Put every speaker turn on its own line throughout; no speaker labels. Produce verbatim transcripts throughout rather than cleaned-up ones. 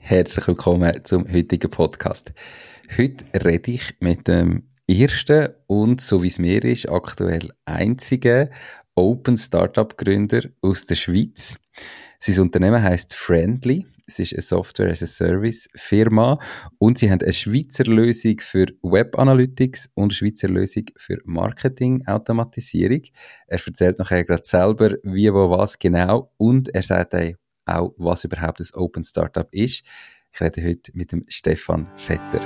herzlich willkommen zum heutigen Podcast. Heute rede ich mit dem ersten und, so wie es mir ist, aktuell einzigen Open Startup Gründer aus der Schweiz. Sein Unternehmen heisst Friendly. Es ist eine Software as a Service Firma und sie haben eine Schweizer Lösung für Web Analytics und eine Schweizer Lösung für Marketing Automatisierung. Er erzählt nachher gerade selber, wie, wo, was genau, und er sagt auch, was überhaupt ein Open Startup ist. Ich rede heute mit dem Stefan Vetter.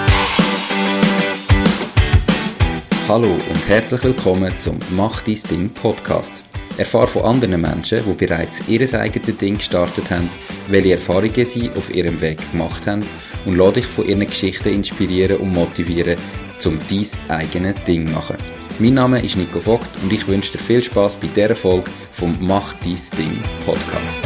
Hallo und herzlich willkommen zum Mach dein Ding Podcast. Erfahre von anderen Menschen, die bereits ihr eigenes Ding gestartet haben, welche Erfahrungen sie auf ihrem Weg gemacht haben, und lass dich von ihren Geschichten inspirieren und motivieren, um dein eigenes Ding zu machen. Mein Name ist Nico Vogt und ich wünsche dir viel Spass bei dieser Folge vom Mach dein Ding Podcast.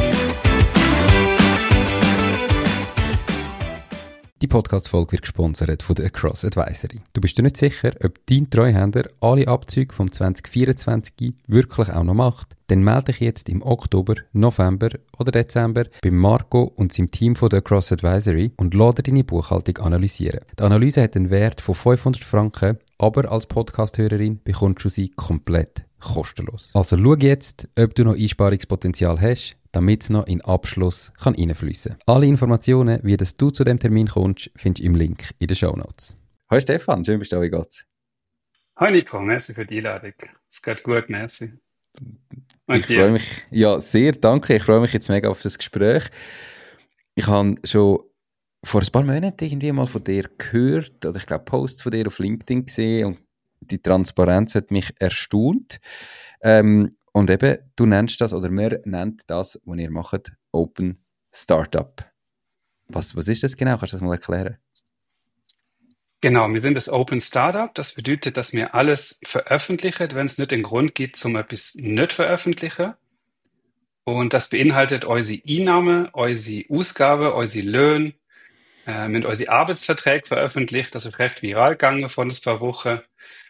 Die Podcast-Folge wird gesponsert von der Across Advisory. Du bist dir nicht sicher, ob dein Treuhänder alle Abzüge vom zwanzig vierundzwanzig wirklich auch noch macht? Dann melde dich jetzt im Oktober, November oder Dezember bei Marco und seinem Team von der Across Advisory und lass dir deine Buchhaltung analysieren. Die Analyse hat einen Wert von fünfhundert Franken, aber als Podcast-Hörerin bekommst du sie komplett kostenlos. Also schau jetzt, ob du noch Einsparungspotenzial hast, damit es noch in den Abschluss kann reinfliessen kann. Alle Informationen, wie das du zu dem Termin kommst, findest du im Link in den Shownotes. Hallo Stefan, schön bist du da, wie geht's?
Hi Nico, merci für die Einladung. Es geht gut, merci. Und
ich freue mich, ja sehr, danke. Ich freue mich jetzt mega auf das Gespräch. Ich habe schon vor ein paar Monaten irgendwie mal von dir gehört, oder ich glaube Posts von dir auf LinkedIn gesehen, und die Transparenz hat mich erstaunt. Ähm, Und eben, du nennst das, oder wir nennt das, was ihr macht, Open Startup. Was, was ist das genau? Kannst du das mal erklären?
Genau, wir sind das Open Startup. Das bedeutet, dass wir alles veröffentlichen, wenn es nicht den Grund gibt, zum etwas nicht veröffentlichen. Und das beinhaltet unsere Einnahmen, unsere Ausgaben, unsere Löhne. Äh, wir haben unsere Arbeitsverträge veröffentlicht, das ist recht viral gegangen vor ein paar Wochen.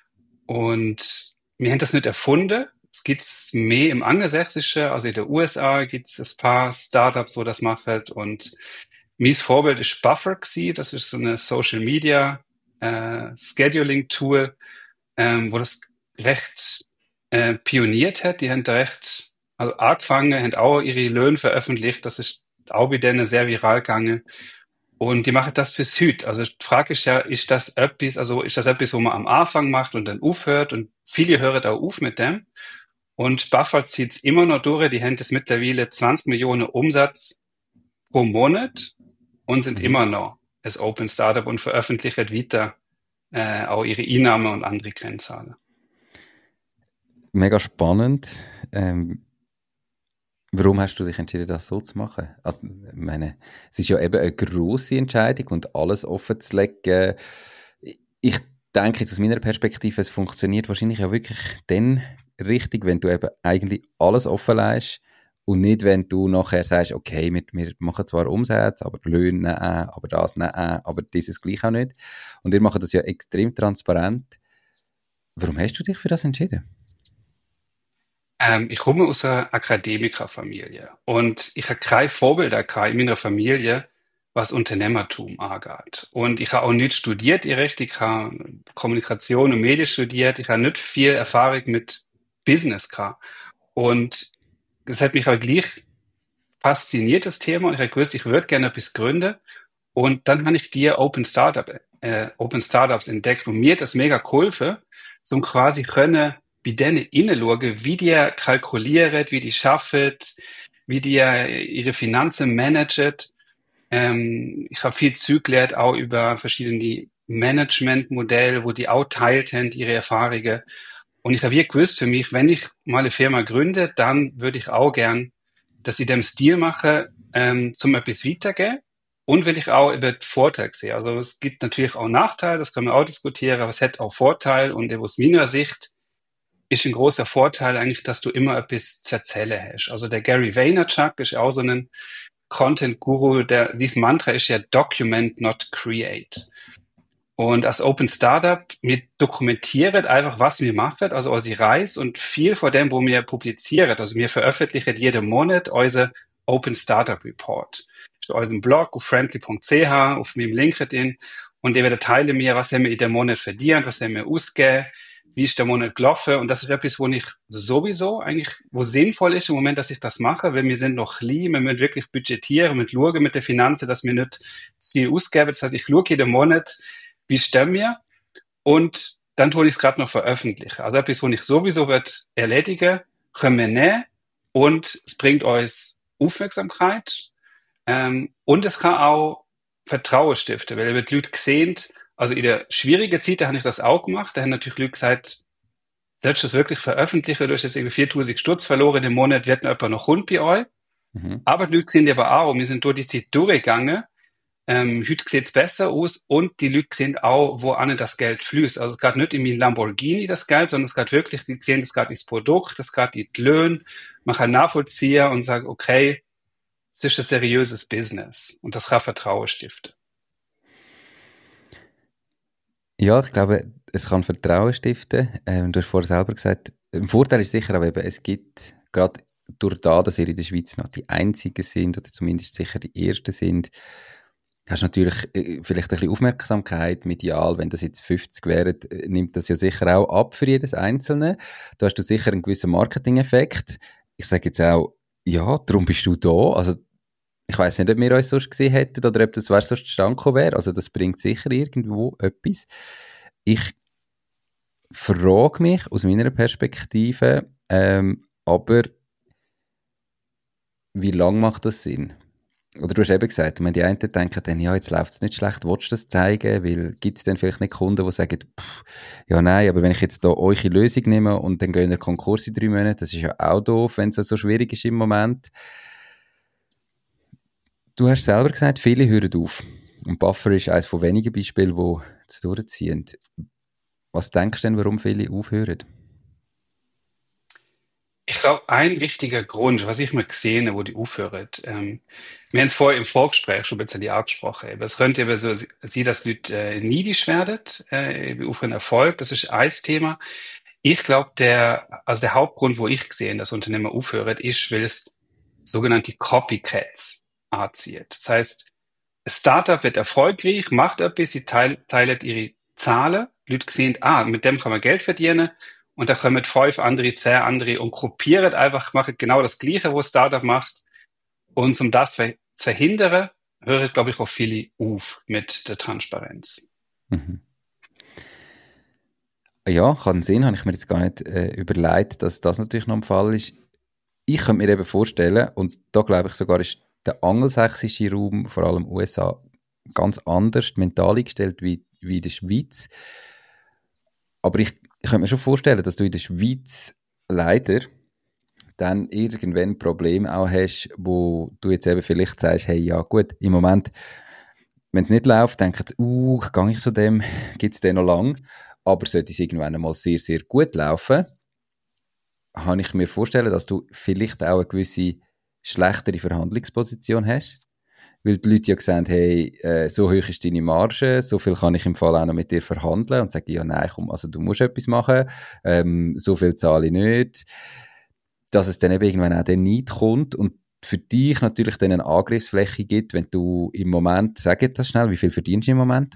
Und wir haben das nicht erfunden. Es gibt es mehr im Angelsächsischen, also in den U S A gibt es ein paar Startups, wo das machen. Und mein Vorbild ist Buffer gewesen. Das ist so eine Social Media äh, Scheduling Tool, ähm, wo das recht äh, pioniert hat. Die haben da recht, also angefangen, haben auch ihre Löhne veröffentlicht. Das ist auch bei denen sehr viral gegangen. Und die machen das bis heute. Also die Frage ist ja, ist das etwas, also ist das etwas, wo man am Anfang macht und dann aufhört? Und viele hören auch auf mit dem. Und Buffer zieht es immer noch durch. Die haben jetzt mittlerweile zwanzig Millionen Umsatz pro Monat und sind mhm. immer noch ein Open Startup und veröffentlichen weiter äh, auch ihre Einnahmen und andere Kennzahlen.
Mega spannend. Ähm, warum hast du dich entschieden, das so zu machen? Also, ich meine, es ist ja eben eine grosse Entscheidung und alles offen zu legen. Ich denke jetzt aus meiner Perspektive, es funktioniert wahrscheinlich ja wirklich dann richtig, wenn du eben eigentlich alles offen lässt und nicht, wenn du nachher sagst, okay, wir, wir machen zwar Umsätze, aber Löhne nein, aber das nein, aber dieses gleich auch nicht. Und ihr macht das ja extrem transparent. Warum hast du dich für das entschieden?
Ähm, ich komme aus einer Akademikerfamilie und ich habe keine Vorbilder in meiner Familie, was Unternehmertum angeht. Und ich habe auch nicht studiert, direkt. Ich habe Kommunikation und Medien studiert. Ich habe nicht viel Erfahrung mit Business gehabt. Und das hat mich aber gleich fasziniert, das Thema. Und ich habe gewusst, ich würde gerne etwas gründen. Und dann habe ich die Open Startup, äh, Open Startups entdeckt. Und mir hat das mega geholfen, um quasi können bei denen hineinschauen, wie die kalkulieren, wie die schaffen, wie die ihre Finanzen managen. Ähm, ich habe viel Zeug gelernt, auch über verschiedene Managementmodelle, wo die auch teilt haben, ihre Erfahrungen. Und ich habe wirklich gewusst für mich, wenn ich mal eine Firma gründe, dann würde ich auch gern, dass ich dem Stil mache, ähm, zum etwas weitergehen. Und will ich auch über den Vorteil sehen. Also es gibt natürlich auch Nachteile, das kann man auch diskutieren, aber es hat auch Vorteil. Und aus meiner Sicht ist ein großer Vorteil eigentlich, dass du immer etwas zu erzählen hast. Also der Gary Vaynerchuk ist auch so ein Content-Guru, der, dieses Mantra ist ja Document, not create. Und als Open Startup, wir dokumentieren einfach, was wir machen, also unsere Reise und viel von dem, wo wir publizieren. Also wir veröffentlichen jeden Monat unsere Open Startup Report. Das ist auf unserem Blog auf friendly punkt c h, auf meinem LinkedIn. Und ich werde teilen mir, was haben wir in dem Monat verdient, was haben wir ausgegeben, wie ist der Monat gelaufen. Und das ist etwas, wo ich sowieso eigentlich, wo sinnvoll ist im Moment, dass ich das mache, weil wir sind noch klein, wir müssen wirklich budgetieren, wir müssen schauen mit den Finanzen, dass wir nicht zu viel ausgeben. Das heißt, ich schaue jeden Monat, wie stehen wir, und dann tue ich es gerade noch veröffentlichen. Also etwas, wo ich sowieso wird erledigen, können wir nehmen, und es bringt uns Aufmerksamkeit, ähm, und es kann auch Vertrauen stiften, weil wenn die Leute sehen, also in der schwierigen Zeit, da habe ich das auch gemacht, da haben natürlich Leute gesagt, sollst du das wirklich veröffentlichen, du hast jetzt irgendwie viertausend Stutz verloren im Monat, wird noch jemand noch Hund bei euch. Mhm. Aber die Leute sehen aber auch, wir sind durch die Zeit durchgegangen, ähm, heute sieht es besser aus, und die Leute sehen auch, wo an das Geld fließt. Also es geht nicht in mein Lamborghini das Geld, sondern es geht wirklich, die sehen, es geht ins Produkt, es geht in die Löhne, man kann nachvollziehen und sagen, okay, es ist ein seriöses Business, und das kann Vertrauen stiften.
Ja, ich glaube, es kann Vertrauen stiften. Ähm, du hast vorher selber gesagt, ein Vorteil ist sicher auch eben, es gibt, gerade durch das, dass ihr in der Schweiz noch die Einzigen sind, oder zumindest sicher die Ersten sind, hast du natürlich äh, vielleicht ein bisschen Aufmerksamkeit, medial. Wenn das jetzt fünfzig wären, äh, nimmt das ja sicher auch ab für jedes Einzelne. Da hast du sicher einen gewissen Marketing-Effekt. Ich sage jetzt auch, ja, darum bist du da. Also, ich weiss nicht, ob wir uns sonst gesehen hätten oder ob das wer sonst zustande gekommen wäre. Also das bringt sicher irgendwo etwas. Ich frage mich aus meiner Perspektive, ähm, aber wie lange macht das Sinn? Oder du hast eben gesagt, wenn die einen denken dann, ja, jetzt läuft es nicht schlecht, willst du das zeigen? Weil gibt es dann vielleicht nicht Kunden, die sagen, pff, ja nein, aber wenn ich jetzt da eure Lösung nehme und dann gehen wir Konkurs in drei Monaten, das ist ja auch doof, wenn es so schwierig ist im Moment. Du hast selber gesagt, viele hören auf. Und Buffer ist eines von wenigen Beispielen, die das durchziehen. Was denkst du denn, warum viele aufhören?
Ich glaube, ein wichtiger Grund, was ich mal gesehen habe, wo die aufhören, ähm, wir haben es vorher im Vorgespräch schon ein bisschen angesprochen, aber es könnte eben so sein, dass Leute äh, neidisch werden äh, auf einen Erfolg. Das ist ein Thema. Ich glaube, der, also der Hauptgrund, wo ich gesehen, dass Unternehmen aufhören, ist, weil es sogenannte Copycats anzieht. Das heißt, ein Startup wird erfolgreich, macht etwas, sie teil, teilen ihre Zahlen, Leute sehen, ah, mit dem kann man Geld verdienen, und da kommen fünf andere, zehn andere und gruppieren einfach, machen genau das Gleiche, was ein Startup macht. Und um das zu verhindern, hören, glaube ich, auch viele auf mit der Transparenz.
Mhm. Ja, kann Sinn, habe ich mir jetzt gar nicht äh, überlegt, dass das natürlich noch ein Fall ist. Ich könnte mir eben vorstellen, und da glaube ich sogar ist der angelsächsische Raum, vor allem U S A, ganz anders mental eingestellt wie, wie in der Schweiz. Aber ich, ich könnte mir schon vorstellen, dass du in der Schweiz leider dann irgendwann Probleme auch hast, wo du jetzt eben vielleicht sagst, hey, ja gut, im Moment, wenn es nicht läuft, denkt, uh, gehe ich zu dem, gibt es den noch lang, aber sollte es irgendwann einmal sehr, sehr gut laufen, kann ich mir vorstellen, dass du vielleicht auch eine gewisse schlechtere Verhandlungsposition hast, weil die Leute ja gesagt haben, hey, äh, so hoch ist deine Marge, so viel kann ich im Fall auch noch mit dir verhandeln, und sagen, ja nein, komm, also du musst etwas machen, ähm, so viel zahle ich nicht, dass es dann eben irgendwann auch den Neid kommt und für dich natürlich dann eine Angriffsfläche gibt, wenn du im Moment, sag jetzt das schnell, wie viel verdienst du im Moment?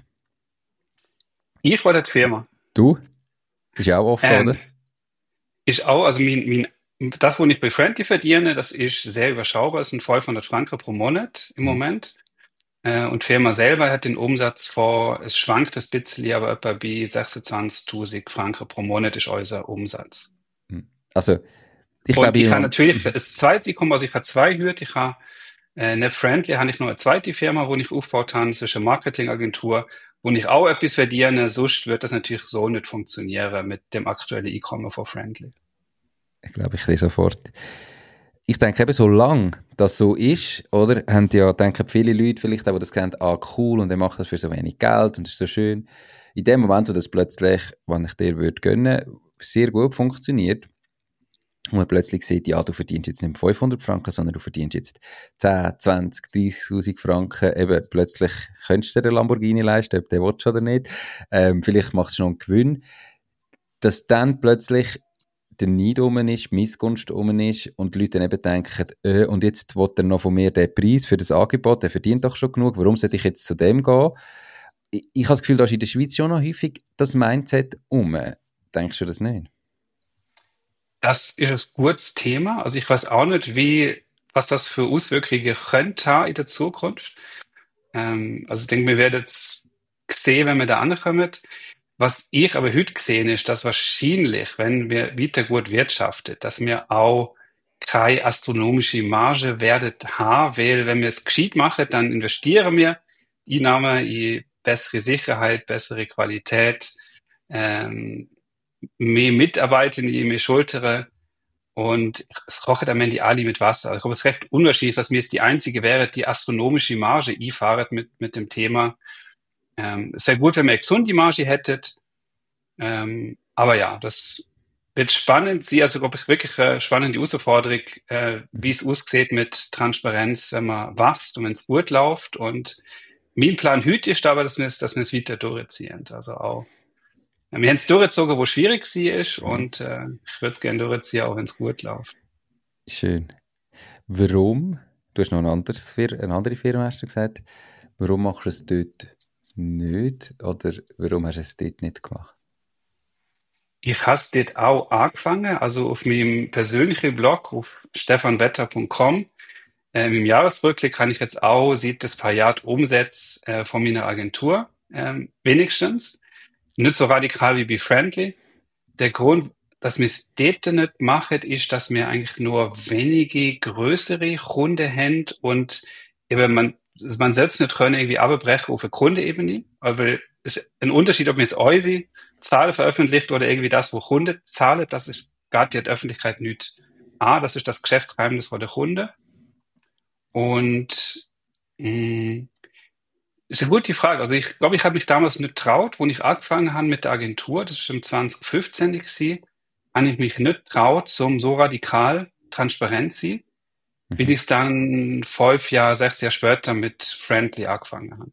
Ich oder die Firma?
Du? Ist ja auch offen, ähm, oder?
Ist auch, also mein, mein das, was ich bei Friendly verdiene, das ist sehr überschaubar. Das sind fünfhundert Franken pro Monat im mhm. Moment. Äh, und die Firma selber hat den Umsatz vor, es schwankt ein bisschen, aber etwa bei sechsundzwanzigtausend Franken pro Monat ist unser Umsatz.
Also, ich
und
glaube,
ich habe natürlich, das zweite Einkommen, also ich habe zwei Hürden. Ich habe, äh, nicht Friendly, habe ich noch eine zweite Firma, die ich aufgebaut habe, das ist eine Marketingagentur, wo ich auch etwas verdiene. Sonst wird das natürlich so nicht funktionieren mit dem aktuellen Einkommen von Friendly.
Ich glaube, ich sehe sofort. Ich denke eben, solange das so ist, oder, haben ja, denken viele Leute vielleicht auch, die das kennen, ah, cool, und er macht das für so wenig Geld und ist so schön. In dem Moment, wo das plötzlich, wenn ich dir würde gönnen, sehr gut funktioniert, und man plötzlich sieht, ja, du verdienst jetzt nicht fünfhundert Franken, sondern du verdienst jetzt zehn, zwanzig, dreißigtausend Franken, eben plötzlich könntest du dir einen Lamborghini leisten, ob der willst oder nicht, ähm, vielleicht machst du noch einen Gewinn, dass dann plötzlich der Neid rum ist, die Missgunst rum ist und die Leute dann eben denken, äh, und jetzt will er noch von mir den Preis für das Angebot, der verdient doch schon genug, warum sollte ich jetzt zu dem gehen? Ich, ich habe das Gefühl, da ist in der Schweiz schon noch häufig das Mindset um. Denkst du das nicht?
Das ist ein gutes Thema. Also ich weiß auch nicht, wie, was das für Auswirkungen könnte haben in der Zukunft. Ähm, also ich denke, wir werden es sehen, wenn wir da ankommen. Was ich aber heute gesehen ist, dass wahrscheinlich, wenn wir weiter gut wirtschaften, dass wir auch keine astronomische Marge werden haben, weil wenn wir es gescheit machen, dann investieren wir Einnahmen in bessere Sicherheit, bessere Qualität, ähm, mehr Mitarbeitende, mehr Schultern und es kochen am Ende alle mit Wasser. Also ich glaube, es ist recht unwahrscheinlich, dass wir jetzt die Einzige wären, die astronomische Marge einfahren mit, mit dem Thema. Ähm, es wäre gut, wenn wir gesunde Marge hättet. Ähm, aber ja, das wird spannend. Sie also, glaube ich, wirklich eine spannende Herausforderung, äh, wie es aussieht mit Transparenz, wenn man wächst und wenn es gut läuft. Und mein Plan heute ist aber, dass wir es, dass wir es weiter durchziehen. Also auch, ja, wir haben es durchgezogen, wo schwierig war
Mhm.
und äh, ich würde es gerne durchziehen, auch wenn es gut läuft.
Schön. Warum? Du hast noch ein anderes Fir- eine andere Firma, hast du gesagt. Warum machst du es dort nicht? Oder warum hast du es dort nicht gemacht?
Ich habe es dort auch angefangen, also auf meinem persönlichen Blog auf stefan wetter punkt com. Ähm, Im Jahresrückblick kann ich jetzt auch seit ein paar Jahren Umsätze äh, von meiner Agentur, ähm, wenigstens. Nicht so radikal wie Befriendly. Der Grund, dass wir es dort nicht machen, ist, dass wir eigentlich nur wenige größere Kunden haben und eben man, man selbst nicht können irgendwie abbrechen auf eine Kundenebene. Aber es ist ein Unterschied, ob man jetzt unsere Zahlen veröffentlicht oder irgendwie das, wo Kunden zahlen. Das ist gar die Öffentlichkeit nicht. A, das ist das Geschäftsgeheimnis von der Kunde. Und mh, ist eine gute Frage. Also ich glaube, ich habe mich damals nicht traut, wo ich angefangen habe mit der Agentur, das ist im zwanzig fünfzehn gewesen, habe ich mich nicht traut, zum so radikal transparent zu sein, wie
Mhm.
ich es dann fünf Jahre, sechs Jahre später mit Friendly angefangen habe.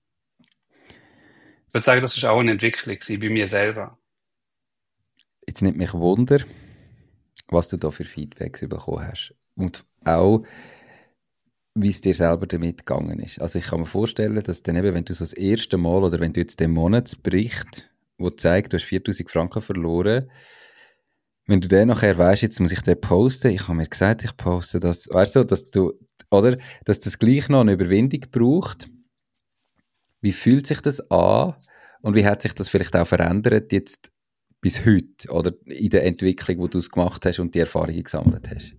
Ich würde sagen, das ist auch eine Entwicklung gewesen bei mir selber.
Jetzt nimmt mich Wunder, was du da für Feedbacks bekommen hast. Und auch, wie es dir selber damit gegangen ist. Also ich kann mir vorstellen, dass dann eben, wenn du so das erste Mal oder wenn du jetzt den Monatsbericht, wo zeigt, du hast viertausend Franken verloren, wenn du den nachher weisst, jetzt muss ich den posten, ich habe mir gesagt, ich poste das, weißt du, dass du, oder, dass das gleich noch eine Überwindung braucht. Wie fühlt sich das an und wie hat sich das vielleicht auch verändert jetzt bis heute oder in der Entwicklung, wo du es gemacht hast und die Erfahrungen gesammelt hast?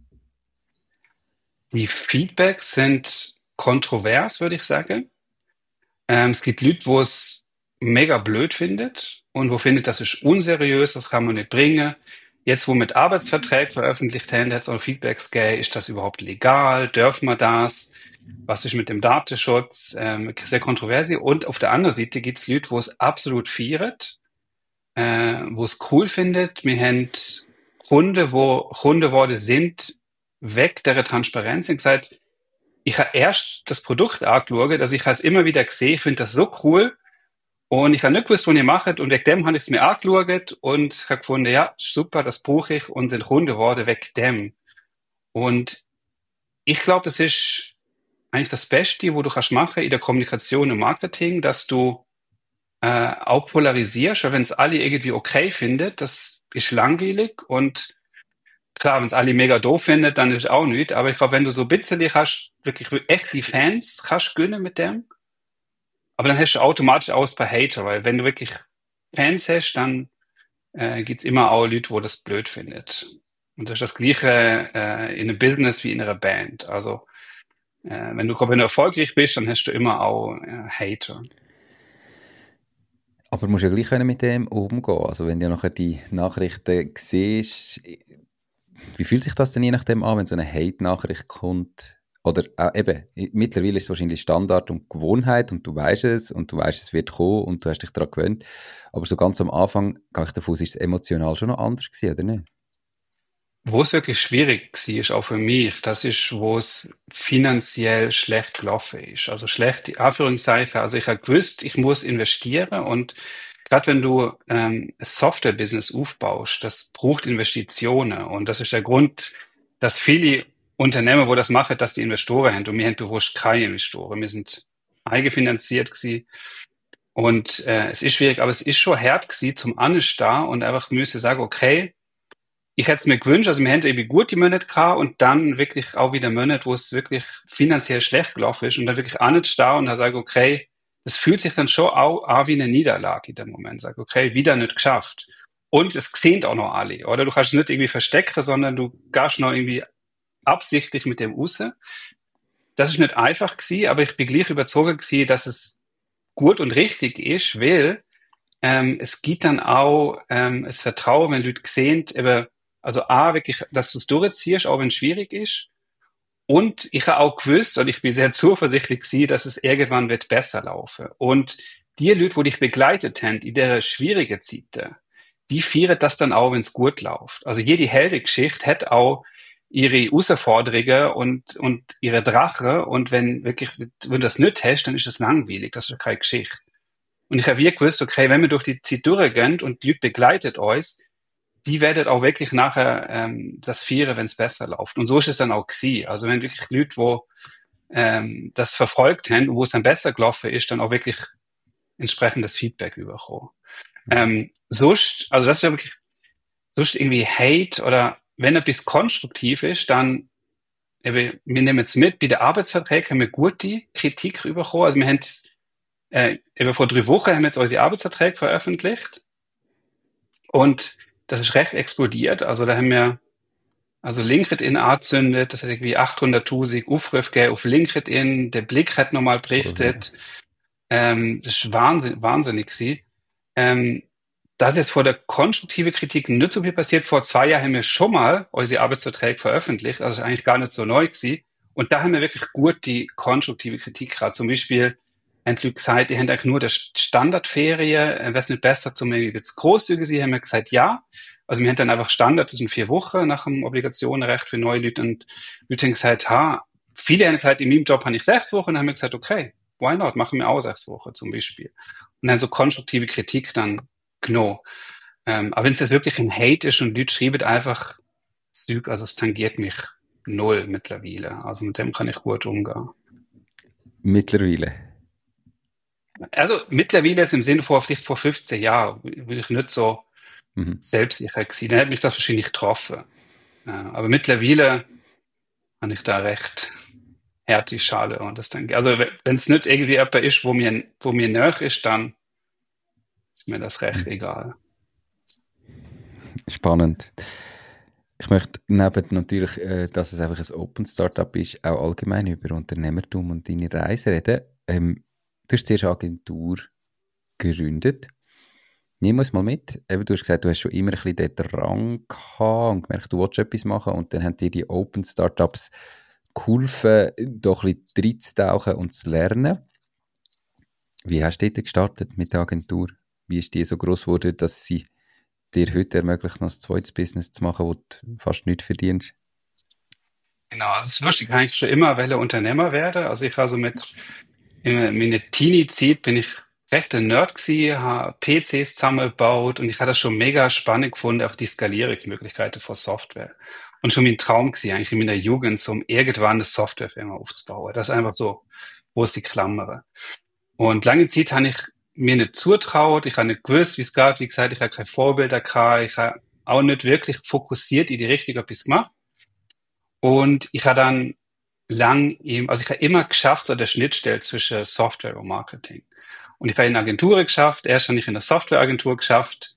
Die Feedbacks sind kontrovers, würde ich sagen. Ähm, es gibt Leute, wo es mega blöd findet und wo findet, das ist unseriös, das kann man nicht bringen. Jetzt, wo mit Arbeitsverträgen veröffentlicht haben, hat es auch Feedbacks gegeben, ist das überhaupt legal? Dürfen wir das? Was ist mit dem Datenschutz? Ähm, sehr kontroverse. Und auf der anderen Seite gibt es Leute, wo es absolut feiert, äh, wo es cool findet. Wir haben Kunden, wo Kunden geworden sind, weg der Transparenz und gesagt, ich habe erst das Produkt angeschaut, also ich habe es immer wieder gesehen, ich finde das so cool und ich habe nicht gewusst, was ihr macht und wegen dem habe ich es mir angeschaut und ich habe gefunden, ja, super, das brauche ich und sind Kunden geworden wegen dem. Und ich glaube, es ist eigentlich das Beste, was du kannst machen in der Kommunikation und Marketing, dass du äh, auch polarisierst, weil wenn es alle irgendwie okay findet, das ist langweilig und klar, wenn es alle mega doof findet, dann ist auch nicht. Aber ich glaube, wenn du so ein bisschen hast, wirklich echt die Fans kannst gönnen mit dem, aber dann hast du automatisch auch ein paar Hater, weil wenn du wirklich Fans hast, dann äh, gibt's immer auch Leute, wo das blöd findet. Und das ist das Gleiche äh, in einem Business wie in einer Band. Also äh, wenn du, wenn du erfolgreich bist, dann hast du immer auch äh, Hater.
Aber du musst ja gleich können mit dem umgehen. Also wenn du nachher die Nachrichten siehst, wie fühlt sich das denn je nachdem an, wenn so eine Hate-Nachricht kommt? Oder äh, eben, mittlerweile ist es wahrscheinlich Standard und Gewohnheit und du weißt es und du weißt, es wird kommen und du hast dich daran gewöhnt. Aber so ganz am Anfang, gehe ich davon aus, ist es emotional schon noch anders gewesen, oder nicht?
Wo es wirklich schwierig war, ist auch für mich, das ist, wo es finanziell schlecht gelaufen ist. Also schlecht, in Anführungszeichen. Also ich habe gewusst, ich muss investieren und gerade wenn du ähm, ein Software-Business aufbaust, das braucht Investitionen. Und das ist der Grund, dass viele Unternehmen, wo das machen, dass die Investoren haben. Und wir haben bewusst keine Investoren. Wir sind eigenfinanziert gewesen. Und äh, es ist schwierig, aber es ist schon hart gewesen, zum Anstehen und einfach müssen sagen, okay, ich hätte es mir gewünscht, also wir hätten irgendwie gute Monate gehabt und dann wirklich auch wieder Monate, wo es wirklich finanziell schlecht gelaufen ist und dann wirklich anstehen und dann sagen, okay, es fühlt sich dann schon auch an wie eine Niederlage in dem Moment. Sag, okay, wieder nicht geschafft. Und es sehen auch noch alle, oder? Du kannst es nicht irgendwie verstecken, sondern du gehst noch irgendwie absichtlich mit dem raus. Das ist nicht einfach gewesen, aber ich bin gleich überzeugt gewesen, dass es gut und richtig ist, weil ähm, es gibt dann auch ähm, das Vertrauen, wenn Leute sehen, eben, also A, wirklich, dass du es durchziehst, auch wenn es schwierig ist. Und ich habe auch gewusst, und ich bin sehr zuversichtlich gewesen, dass es irgendwann wird besser laufen. Und die Leute, die dich begleitet haben in der schwierigen Zeit, die feiern das dann auch, wenn es gut läuft. Also jede Heldengeschichte hat auch ihre Herausforderungen und, und ihre Drache. Und wenn wirklich, wenn du das nicht hast, dann ist es langweilig. Das ist keine Geschichte. Und ich habe wirklich gewusst, okay, wenn wir durch die Zeit durchgehen und die Leute begleitet uns, die werden auch wirklich nachher ähm, das feiern, wenn es besser läuft. Und so ist es dann auch gewesen. Also wenn wirklich Leute, wo ähm, das verfolgt haben und wo es dann besser gelaufen ist, dann auch wirklich entsprechendes Feedback überkommen. Mhm. Ähm, sonst, also das ist ja wirklich, sonst irgendwie Hate oder wenn etwas konstruktiv ist, dann, eben, wir nehmen jetzt mit, bei den Arbeitsverträgen haben wir gute Kritik bekommen. Also wir haben, äh, eben vor drei Wochen haben wir jetzt unsere Arbeitsverträge veröffentlicht und das ist recht explodiert. Also da haben wir also LinkedIn angezündet, das hat irgendwie achthunderttausend Aufrufe gegeben auf LinkedIn. Der Blick hat nochmal berichtet. Okay. Ähm, das ist wahnsinnig, wahnsinnig gewesen. Ähm, das ist vor der konstruktiven Kritik nicht so viel passiert. Vor zwei Jahren haben wir schon mal unsere Arbeitsverträge veröffentlicht, also eigentlich gar nicht so neu gewesen. Und da haben wir wirklich gut die konstruktive Kritik gehabt. Zum Beispiel haben die Leute gesagt, die haben eigentlich nur das Standardferien, wäre es nicht besser, zum Beispiel jetzt großzügig sein, haben wir gesagt, ja. Also wir haben dann einfach Standard, das sind vier Wochen nach dem Obligationenrecht für neue Leute und Leute haben gesagt, ha, viele haben gesagt, in meinem Job habe ich sechs Wochen, und dann haben wir gesagt, okay, why not, machen wir auch sechs Wochen zum Beispiel. Und dann so konstruktive Kritik dann genommen. Ähm, aber wenn es jetzt wirklich ein Hate ist und Leute schreiben einfach Zeug, also es tangiert mich null mittlerweile. Also mit dem kann ich gut umgehen.
Mittlerweile?
Also mittlerweile ist im Sinne von vielleicht vor fünfzehn Jahren, will ich nicht so mhm. selbstsicher gewesen. Dann hätte mich das wahrscheinlich getroffen. Ja, aber mittlerweile habe ich da recht harte Schale. Und das dann, also wenn es nicht irgendwie jemand ist, wo mir, wo mir nahe ist, dann ist mir das recht mhm. egal.
Spannend. Ich möchte neben natürlich, äh, dass es einfach ein Open Startup ist, auch allgemein über Unternehmertum und deine Reise reden. Ähm, du hast zuerst eine Agentur gegründet. Nimm uns mal mit. Eben, du hast gesagt, du hast schon immer ein bisschen den Drang gehabt und gemerkt, du willst etwas machen. Und dann haben dir die Open Startups geholfen, da ein bisschen reinzutauchen und zu lernen. Wie hast du dort gestartet mit der Agentur? Wie ist die so gross geworden, dass sie dir heute ermöglicht, noch ein zweites Business zu machen, wo du fast nichts verdienst?
Genau, also es ist lustig, ich eigentlich schon immer wollte Unternehmer werden. Also ich war so mit, in meiner Teenie-Zeit bin ich recht ein Nerd gewesen, habe P Cs zusammengebaut und ich hatte das schon mega spannend gefunden, auch die Skalierungsmöglichkeiten von Software. Und schon mein Traum gewesen, eigentlich in meiner Jugend, so um irgendwann eine Softwarefirma aufzubauen. Das ist einfach so, wo ist die Klammer? Und lange Zeit habe ich mir nicht zutraut, ich habe nicht gewusst, wie es geht, wie gesagt, ich habe keine Vorbilder gehabt, ich habe auch nicht wirklich fokussiert in die Richtung etwas gemacht. Und ich habe dann lang eben, also ich habe immer geschafft, so der Schnittstelle zwischen Software und Marketing. Und ich habe in Agenturen geschafft, erst habe ich in der Softwareagentur geschafft,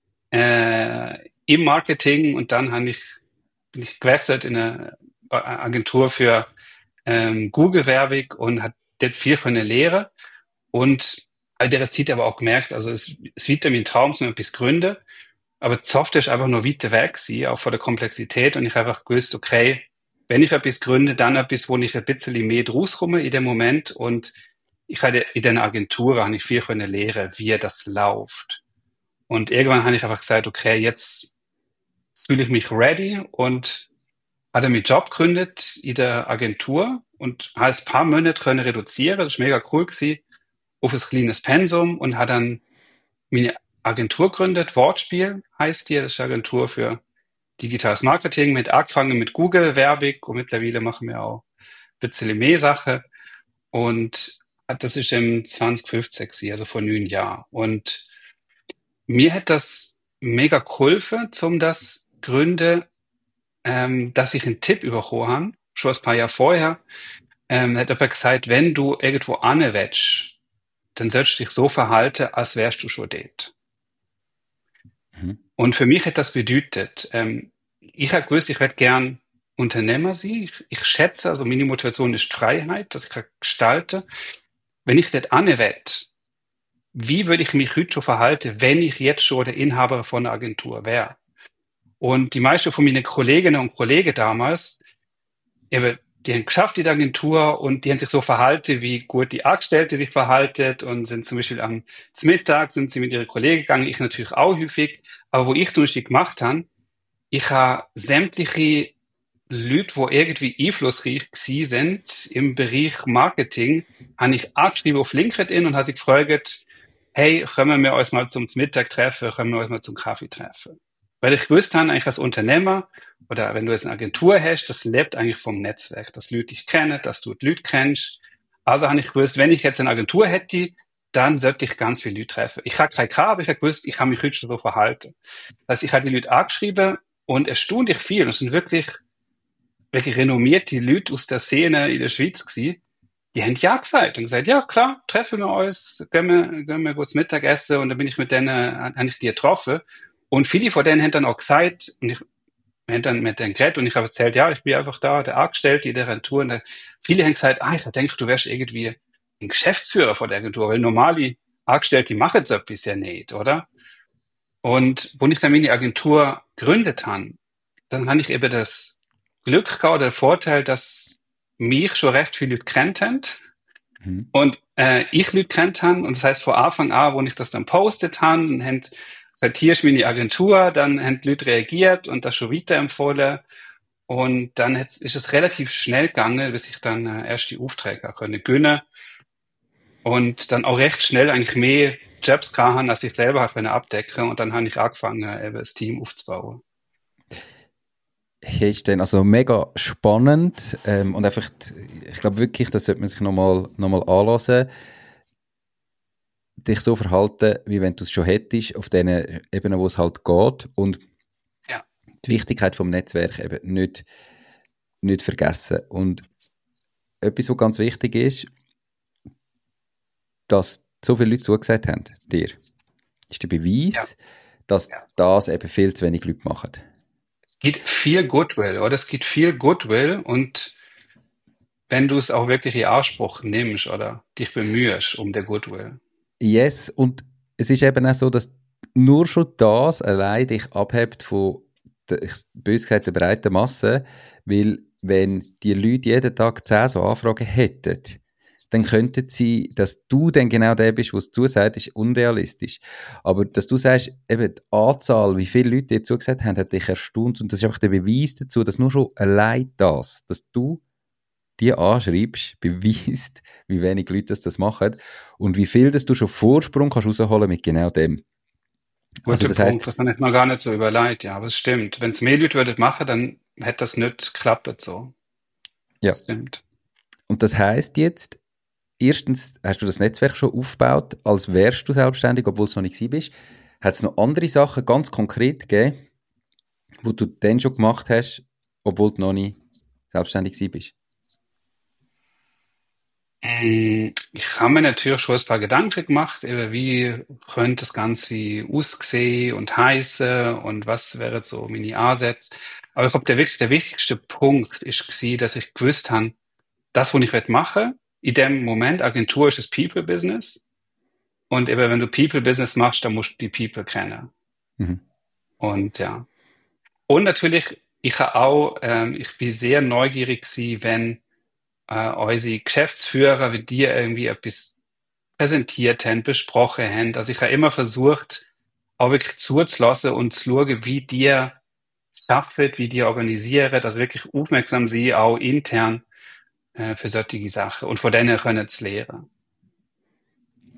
äh, im Marketing und dann habe ich, bin ich gewechselt in eine Agentur für ähm, Google-Werbung und habe dort viel können lernen und in der Zeit aber auch gemerkt, also es, es wird mein Traum, so etwas gründen, aber die Software ist einfach noch weiter weg, sie, auch von der Komplexität und ich habe einfach gewusst, okay, wenn ich etwas gründe, dann etwas, wo ich ein bisschen mehr draus komme in dem Moment und ich hatte in der Agentur habe ich viel können lernen, wie das läuft. Und irgendwann habe ich einfach gesagt, okay, jetzt fühle ich mich ready und hatte meinen Job gegründet in der Agentur und habe ein paar Monate können reduzieren, das war mega cool gewesen, auf ein kleines Pensum und habe dann meine Agentur gegründet, Wortspiel heißt die, das ist eine Agentur für digitales Marketing, mit angefangen mit Google-Werbung und mittlerweile machen wir auch ein bisschen mehr Sachen. Und das ist im zwanzig fünfzehn gewesen, also vor neun Jahren. Und mir hat das mega geholfen, um das gründen, ähm, dass ich einen Tipp bekommen habe, schon ein paar Jahre vorher. Ähm, hat jemand gesagt, wenn du irgendwo hin willst, dann sollst du dich so verhalten, als wärst du schon dort.
Mhm.
Und für mich hat das bedeutet, ähm, ich habe gewusst, ich werde gern Unternehmer sein. Ich, ich schätze, also meine Motivation ist Freiheit, dass ich kann gestalten. Wenn ich dort hin will, wie würde ich mich heute schon verhalten, wenn ich jetzt schon der Inhaber von einer Agentur wäre? Und die meisten von meinen Kolleginnen und Kollegen damals, eben, die haben geschafft in der Agentur und die haben sich so verhalten, wie gut die Angestellte sich verhalten und sind zum Beispiel am zum Mittag sind sie mit ihren Kollegen gegangen, ich natürlich auch häufig. Aber wo ich zum Beispiel gemacht habe, ich habe sämtliche Leute, die irgendwie einflussreich gewesen sind im Bereich Marketing, habe ich angeschrieben auf LinkedIn und habe sie gefragt, hey, können wir uns mal zum Mittag treffen, können wir uns mal zum Kaffee treffen? Weil ich gewusst habe, eigentlich als Unternehmer oder wenn du jetzt eine Agentur hast, das lebt eigentlich vom Netzwerk, dass Leute dich kennen, dass du die Leute kennst. Also habe ich gewusst, wenn ich jetzt eine Agentur hätte, dann sollte ich ganz viele Leute treffen. Ich habe keine K, aber ich habe gewusst, ich habe mich heute schon so verhalten. Das heißt, ich habe die Leute angeschrieben und erstaunlich viel, das sind wirklich, wirklich renommierte Leute aus der Szene in der Schweiz gewesen, die haben ja gesagt und gesagt, ja klar, treffen wir uns, gehen wir, gehen wir kurz Mittagessen und dann bin ich mit denen, habe ich die getroffen und viele von denen haben dann auch gesagt, und ich, wir haben dann mit denen geredet und ich habe erzählt, ja, ich bin einfach da, der Angestellte in der Agentur und dann, viele haben gesagt, ah, ich denke, du wärst irgendwie ein Geschäftsführer von der Agentur, weil normale Angestellte machen so etwas ja nicht, oder? Und wo ich dann meine Agentur gegründet habe, dann habe ich eben das Glück gehabt oder den Vorteil, dass mich schon recht viele Leute kennt haben
Mhm.
und äh, ich Leute kennt habe. Und das heißt, von Anfang an, wo ich das dann postet habe, und haben gesagt, hier ist meine Agentur, dann haben die Leute reagiert und das schon weiterempfohlen. Und dann ist es relativ schnell gegangen, bis ich dann äh, erst die Aufträge auch können gönnen und dann auch recht schnell eigentlich mehr Jobs gehabt haben, als ich selber habe können abdecken. Und dann habe ich angefangen, eben das Team aufzubauen.
Ist dann also mega spannend ähm, und einfach, ich glaube wirklich, das sollte man sich nochmal noch mal anhören, dich so verhalten, wie wenn du es schon hättest, auf den Ebenen, wo es halt geht und
Ja.
die Wichtigkeit vom Netzwerk eben nicht, nicht vergessen. Und etwas, was ganz wichtig ist, dass so viele Leute zugesagt haben, dir, ist der Beweis,
Ja.
dass
Ja.
das eben viel zu wenig Leute machen.
Es gibt viel Goodwill, oder? Es gibt viel Goodwill und wenn du es auch wirklich in Anspruch nimmst oder dich bemühst um der Goodwill.
Yes, und es ist eben auch so, dass nur schon das allein dich abhebt von der, ich, bös gesagt, der breiten Masse, weil wenn die Leute jeden Tag zehn so Anfragen hätten, dann könnten sie, dass du dann genau der bist, was zusagt, ist unrealistisch. Aber dass du sagst, eben die Anzahl, wie viele Leute dir zugesagt haben, hat dich erstaunt und das ist einfach der Beweis dazu, dass nur schon allein das, dass du die anschreibst, beweist, wie wenig Leute das, das machen und wie viel dass du schon Vorsprung kannst rausholen mit genau dem.
Guter
Also das
Punkt,
heisst,
das habe ich mir gar nicht so überlegt, ja, aber es stimmt. Wenn es mehr Leute würden machen, dann hätte das nicht geklappt so.
ja.
Das stimmt.
Und das heisst jetzt, erstens hast du das Netzwerk schon aufgebaut, als wärst du selbstständig, obwohl es noch nicht bist. Hat es noch andere Sachen ganz konkret gegeben, wo du dann schon gemacht hast, obwohl du noch nicht selbstständig bist?
Mm, Ich habe mir natürlich schon ein paar Gedanken gemacht, über wie könnte das Ganze aussehen und heißen und was wäre so meine Ansätze. Aber ich glaube, der wirklich der wichtigste Punkt ist gewesen, dass ich gewusst habe, das, was ich machen will, in dem Moment, Agentur ist das People-Business. Und eben, wenn du People-Business machst, dann musst du die People kennen.
Mhm.
Und ja. Und natürlich, ich habe auch, ähm, ich bin sehr neugierig gewesen, wenn äh, unsere Geschäftsführer, wenn die irgendwie etwas präsentiert haben, besprochen haben. Also ich habe immer versucht, auch wirklich zuzulassen und zu schauen, wie die schaffen, wie die organisieren, also wirklich aufmerksam sind, auch intern äh, für solche Sachen und von denen können zu lernen.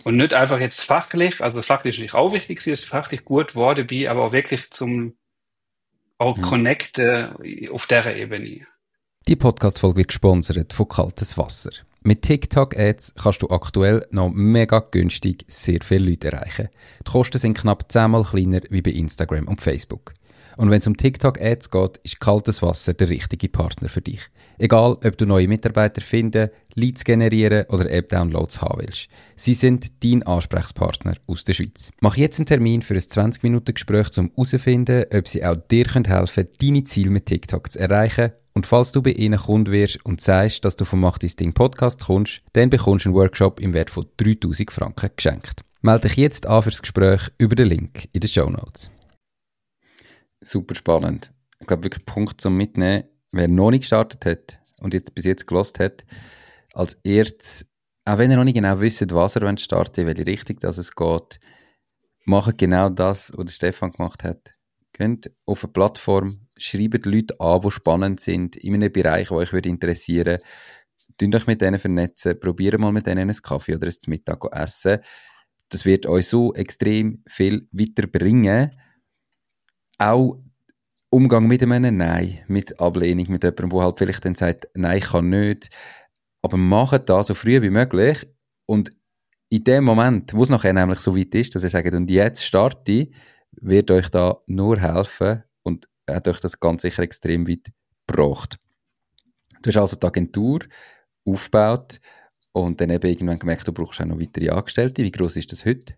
Und nicht einfach jetzt fachlich, also fachlich ist natürlich auch wichtig, dass ich fachlich gut geworden bin, aber auch wirklich zum auch
Mhm.
connecten auf dieser Ebene.
Die Podcast-Folge wird gesponsert von Kaltes Wasser. Mit TikTok-Ads kannst du aktuell noch mega günstig sehr viele Leute erreichen. Die Kosten sind knapp zehnmal kleiner wie bei Instagram und Facebook. Und wenn es um TikTok-Ads geht, ist Kaltes Wasser der richtige Partner für dich. Egal, ob du neue Mitarbeiter finden, Leads generieren oder App-Downloads haben willst. Sie sind dein Ansprechpartner aus der Schweiz. Mach jetzt einen Termin für ein zwanzig Minuten Gespräch, um herauszufinden, ob sie auch dir helfen können, deine Ziele mit TikTok zu erreichen. Und falls du bei ihnen Kunde wirst und sagst, dass du vom Mach dein Ding Podcast kommst, dann bekommst du einen Workshop im Wert von dreitausend Franken geschenkt. Melde dich jetzt an fürs Gespräch über den Link in den Shownotes. Super spannend. Ich glaube wirklich Punkt zum Mitnehmen, wer noch nicht gestartet hat und jetzt bis jetzt gelost hat, als erstes, auch wenn ihr noch nicht genau wisst, was er starten will, in welche Richtung dass es geht, macht genau das, was Stefan gemacht hat. Geht auf eine Plattform, schreibt Leute an, die spannend sind, in einem Bereich, der euch interessieren würde. Tut euch mit denen vernetzen, probiert mal mit denen einen Kaffee oder ein Mittag zu essen. Das wird euch so extrem viel weiterbringen. Auch Umgang mit einem Nein, mit Ablehnung, mit jemandem, der halt vielleicht dann sagt, nein, ich kann nicht. Aber macht das so früh wie möglich. Und in dem Moment, wo es nachher nämlich so weit ist, dass ihr sagt, und jetzt starte ich, wird euch da nur helfen und hat euch das ganz sicher extrem weit gebracht. Du hast also die Agentur aufgebaut und dann eben irgendwann gemerkt, du brauchst auch noch weitere Angestellte. Wie groß ist das heute?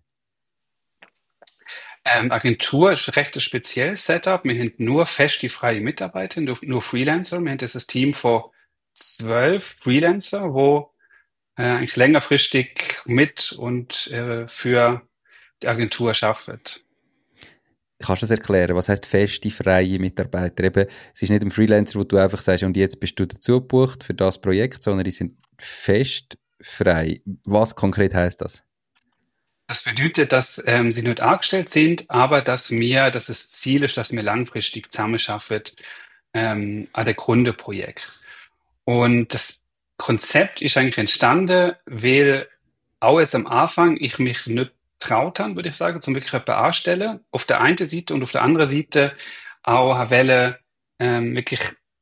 Ähm, Agentur ist recht ein spezielles Setup. Wir haben nur feste freie Mitarbeiter, nur, nur Freelancer. Wir haben das Team von zwölf Freelancer, wo äh, eigentlich längerfristig mit und äh, für die Agentur arbeiten.
Kannst du das erklären? Was heisst feste, freie Mitarbeiter? Eben, es ist nicht ein Freelancer, wo du einfach sagst, und jetzt bist du dazu gebucht für das Projekt, sondern die sind fest frei. Was konkret heisst das?
Das bedeutet, dass ähm, sie nicht angestellt sind, aber dass mir, dass das Ziel ist, dass wir langfristig zusammenarbeiten ähm, an der Kundenprojekt. Und das Konzept ist eigentlich entstanden, weil auch jetzt am Anfang ich mich nicht traut habe, würde ich sagen, zum wirklich jemanden anstellen. Auf der einen Seite und auf der anderen Seite auch Welle ähm, wirklich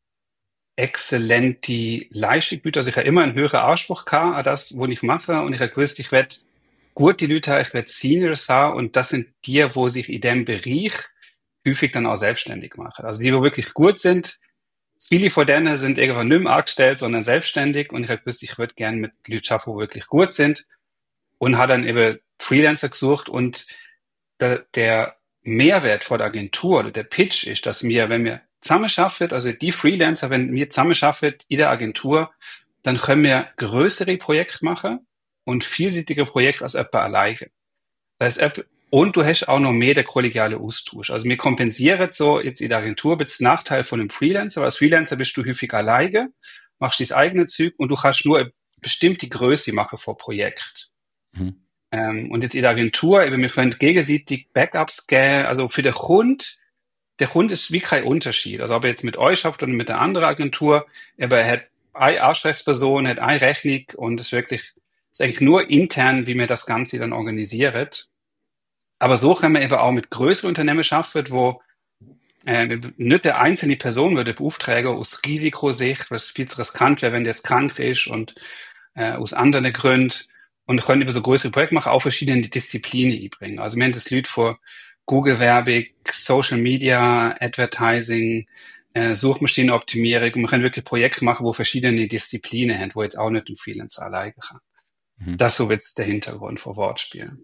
exzellente Leistung bieten. Also ich habe immer einen höheren Anspruch gehabt an das, was ich mache, und ich habe gewusst, ich werde gute Leute haben, ich werde Seniors haben, und das sind die, wo sich in dem Bereich häufig dann auch selbstständig machen. Also die, die wirklich gut sind. Viele von denen sind irgendwann nicht mehr angestellt, sondern selbstständig, und ich habe gewusst, ich würde gerne mit Leuten arbeiten, die wirklich gut sind, und habe dann eben Freelancer gesucht. Und der, der Mehrwert von der Agentur oder der Pitch ist, dass wir, wenn wir zusammenarbeiten, also die Freelancer, wenn wir zusammenarbeiten in der Agentur, dann können wir größere Projekte machen und vielseitige Projekte als jemand alleine. Das heißt, und du hast auch noch mehr der kollegiale Austausch. Also wir kompensieren so jetzt in der Agentur mit dem Nachteil von einem Freelancer, weil als Freelancer bist du häufig alleine, machst dein eigenes Zeug und du kannst nur eine bestimmte Größe machen vor Projekt. Mhm. Ähm, und jetzt in der Agentur, eben, wir können gegenseitig Backups geben, also für den Kunden, der Kunde ist wie kein Unterschied. Also ob er jetzt mit euch schafft oder mit der anderen Agentur, aber er hat eine Ansprechperson, hat eine Rechnung, und es ist wirklich, es ist eigentlich nur intern, wie man das Ganze dann organisiert. Aber so können wir eben auch mit größeren Unternehmen arbeiten, wo äh, nicht der einzelne Person würde beauftragen aus Risikosicht, was viel zu riskant wäre, wenn der jetzt krank ist, und äh, aus anderen Gründen, und können über so größere Projekte machen, auch verschiedene Disziplinen einbringen. Also wir haben das Leute vor Google-Werbung, Social Media, Advertising, äh, Suchmaschinenoptimierung, und wir können wirklich Projekte machen, wo verschiedene Disziplinen haben, wo jetzt auch nicht ein Freelancer alleine kann. Mhm. Das ist so jetzt der Hintergrund von Wortspielen.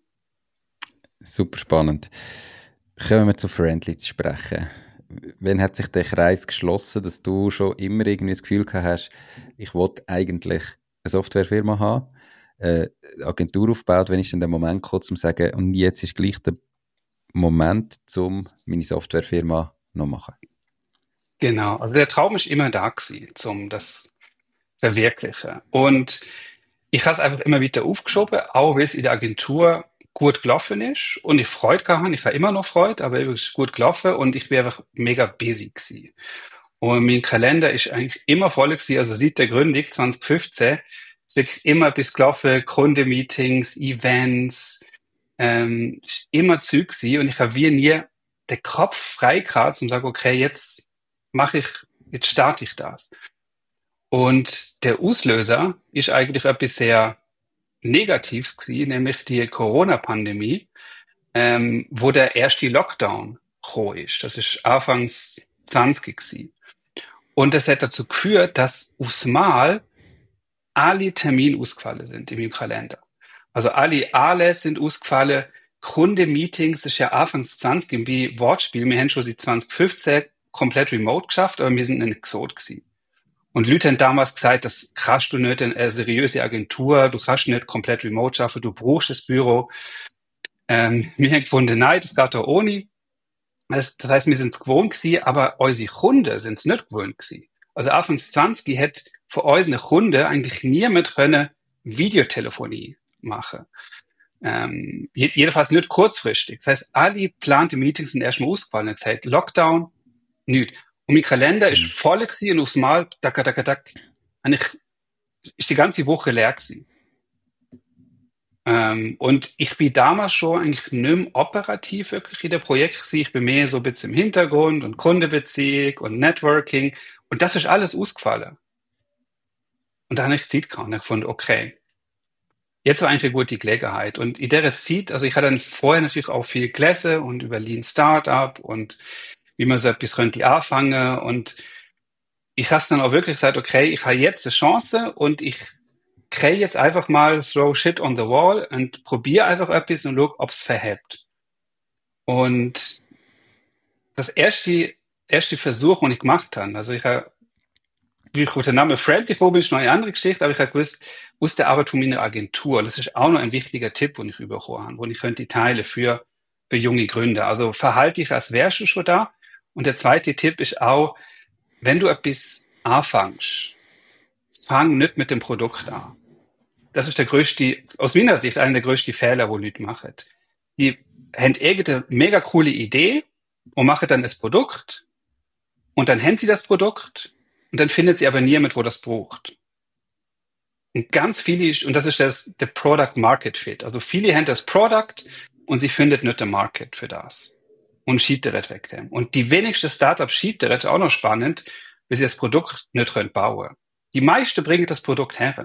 Super spannend. Kommen wir zu Friendly zu sprechen. Wann hat sich der Kreis geschlossen, dass du schon immer irgendwie das Gefühl gehabt hast, ich wollte eigentlich eine Softwarefirma haben, äh, Agentur aufgebaut, wenn ich dann den Moment komme, um zu sagen, und jetzt ist gleich der Moment, um meine Softwarefirma noch zu machen?
Genau, also der Traum ist immer da gewesen, um das zu verwirklichen. Und ich habe es einfach immer wieder aufgeschoben, auch weil es in der Agentur gut gelaufen ist und ich Freude gehabt habe. Ich habe immer noch Freude, aber es ist gut gelaufen und ich bin einfach mega busy gewesen. Und mein Kalender ist eigentlich immer voll gewesen, also seit der Gründung zwanzig fünfzehn ist wirklich immer etwas gelaufen, Kundenmeetings, Events, ähm, ist immer Zeug gewesen. Und ich habe wie nie den Kopf frei gehabt, um zu sagen, okay, jetzt mache ich, jetzt starte ich das. Und der Auslöser ist eigentlich etwas sehr Negatives gewesen, nämlich die Corona-Pandemie, ähm, wo der erste Lockdown gekommen ist. Das ist Anfangs zwanzig gewesen. Und das hat dazu geführt, dass aufs Mal alle Termine ausgefallen sind in meinem Kalender. Also alle alle sind ausgefallen. Kundenmeetings, das ist ja Anfangs zwanzig wie Wortspiel. Wir haben schon seit zwanzig fünfzehn komplett remote geschafft, aber wir sind nicht Exot gewesen. Und Leute haben damals gesagt, das kannst du nicht in eine seriöse Agentur, du kannst nicht komplett remote schaffen, du brauchst das Büro. Ähm, wir haben gefunden, nein, das geht auch ohne. Das, das heißt, wir sind es gewohnt gewesen, aber unsere Kunden sind es nicht gewohnt gewesen. Also Anfangs zwanzig hat für unsere Kunden eigentlich niemand können Videotelefonie machen. Ähm, jedenfalls nicht kurzfristig. Das heißt, alle geplanten Meetings sind erstmal ausgefallen. Das heißt, Lockdown, nichts. Und mein Kalender ist voll gewesen und aufs Mal, dack, dack, dack, und ich, ist die ganze Woche leer gewesen. Ähm, und ich bin damals schon eigentlich nicht mehr operativ wirklich in der Projekt gewesen. Ich bin mehr so ein bisschen im Hintergrund und Kundenbeziehung und Networking. Und das ist alles ausgefallen. Und da habe ich Zeit gehabt und ich gefunden, okay, jetzt war eigentlich eine gute Gelegenheit. Und in der Zeit, also ich hatte dann vorher natürlich auch viel gelesen und über Lean Startup und wie man so etwas könnte anfangen. Und ich habe dann auch wirklich gesagt, okay, ich habe jetzt eine Chance und ich kriege jetzt einfach mal throw shit on the wall und probiere einfach etwas und schaue, ob es verhebt. Und das erste, erste Versuch, den ich gemacht habe, also ich habe, wie ich auf den Namen Friendly gekommen bin, ist noch eine andere Geschichte, aber ich habe gewusst, aus der Arbeit von meiner Agentur, und das ist auch noch ein wichtiger Tipp, den ich bekommen habe, den ich könnte teilen für, für junge Gründer. Also verhalte dich, als wärst du schon da. Und der zweite Tipp ist auch, wenn du etwas anfängst, fang nicht mit dem Produkt an. Das ist der größte, aus meiner Sicht, einer der größten Fehler, wo Leute machen. Die haben irgendeine mega coole Idee und machen dann das Produkt und dann haben sie das Produkt und dann findet sie aber niemand, wo das braucht. Und ganz viele, und das ist das, der Product Market Fit. Also viele haben das Product und sie findet nicht den Market für das. Und schiebt direkt weg. Und die wenigsten Startups schiebt direkt auch noch spannend, weil sie das Produkt nicht können bauen. Die meisten bringen das Produkt her.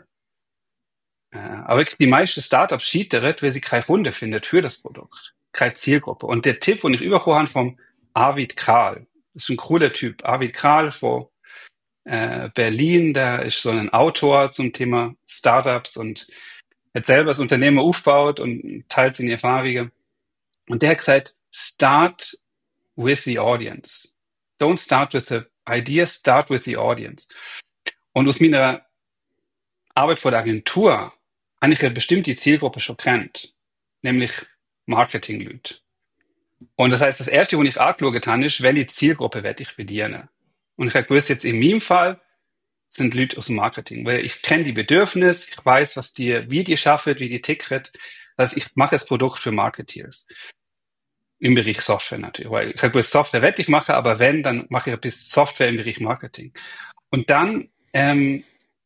Aber die meisten Startups schiebt direkt, weil sie keine Kunde findet für das Produkt. Keine Zielgruppe. Und der Tipp, den ich überkommen habe vom Arvid Kral, das ist ein cooler Typ. Arvid Kral von äh, Berlin, der ist so ein Autor zum Thema Startups und hat selber das Unternehmen aufgebaut und teilt seine Erfahrungen. Und der hat gesagt, start with the audience. Don't start with the idea, start with the audience. Und aus meiner Arbeit vor der Agentur habe ich ja bestimmt die Zielgruppe schon kennt, nämlich Marketing-Leute. Und das heißt, das Erste, was ich angeschaut habe, ist, welche Zielgruppe werde ich bedienen. Und ich habe gewusst, jetzt in meinem Fall sind Leute aus dem Marketing, weil ich kenne die Bedürfnisse, ich weiß, was die, wie die schaffen, wie die ticken. Das heißt, ich mache das Produkt für Marketeers. Im Bereich Software natürlich, weil ich habe gewusst, Software werde ich machen, aber wenn, dann mache ich ein bisschen Software im Bereich Marketing. Und dann, ähm,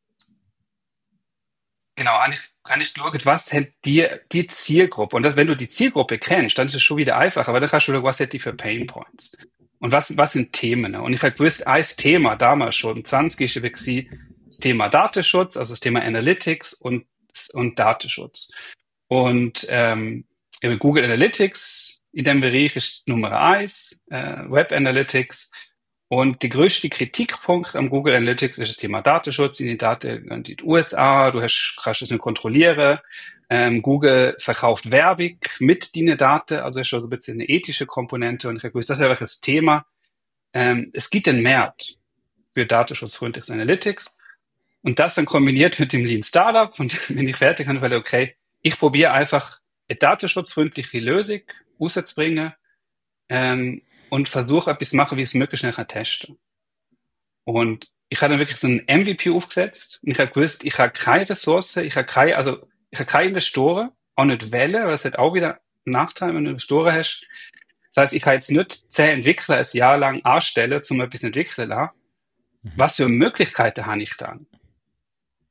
genau, eigentlich kann ich schauen, was hat die, die Zielgruppe. Und das, wenn du die Zielgruppe kennst, dann ist es schon wieder einfach, aber dann kannst du schauen, was hat die für Pain Points. Und was, was sind Themen? Und ich habe gewusst, ein Thema damals schon, zwanzig ist das Thema Datenschutz, also das Thema Analytics und, und Datenschutz. Und ähm, Google Analytics in dem Bereich ist Nummer eins, äh, Web Analytics. Und der größte Kritikpunkt am Google Analytics ist das Thema Datenschutz. In den Daten in die U S A, du hast, kannst es nicht kontrollieren. Ähm, Google verkauft Werbung mit deinen Daten, also ist schon so ein bisschen eine ethische Komponente. Und ich habe gewusst, das wäre das Thema. Ähm, es gibt einen Markt für datenschutzfreundliches Analytics. Und das dann kombiniert mit dem Lean Startup. Und wenn ich fertig habe, weil okay, ich probiere einfach eine datenschutzfreundliche Lösung rauszubringen, ähm, und versuche etwas zu machen, wie es möglichst schnell testen. Und ich habe dann wirklich so einen M V P aufgesetzt und ich habe gewusst, ich habe keine Ressourcen, ich habe keine, also ich habe keine Investoren, auch nicht Welle, weil es hat auch wieder einen Nachteil, wenn du Investoren hast. Das heißt, ich kann jetzt nicht zehn Entwickler ein Jahr lang anstellen, um etwas zu entwickeln. Mhm. Was für Möglichkeiten habe ich dann?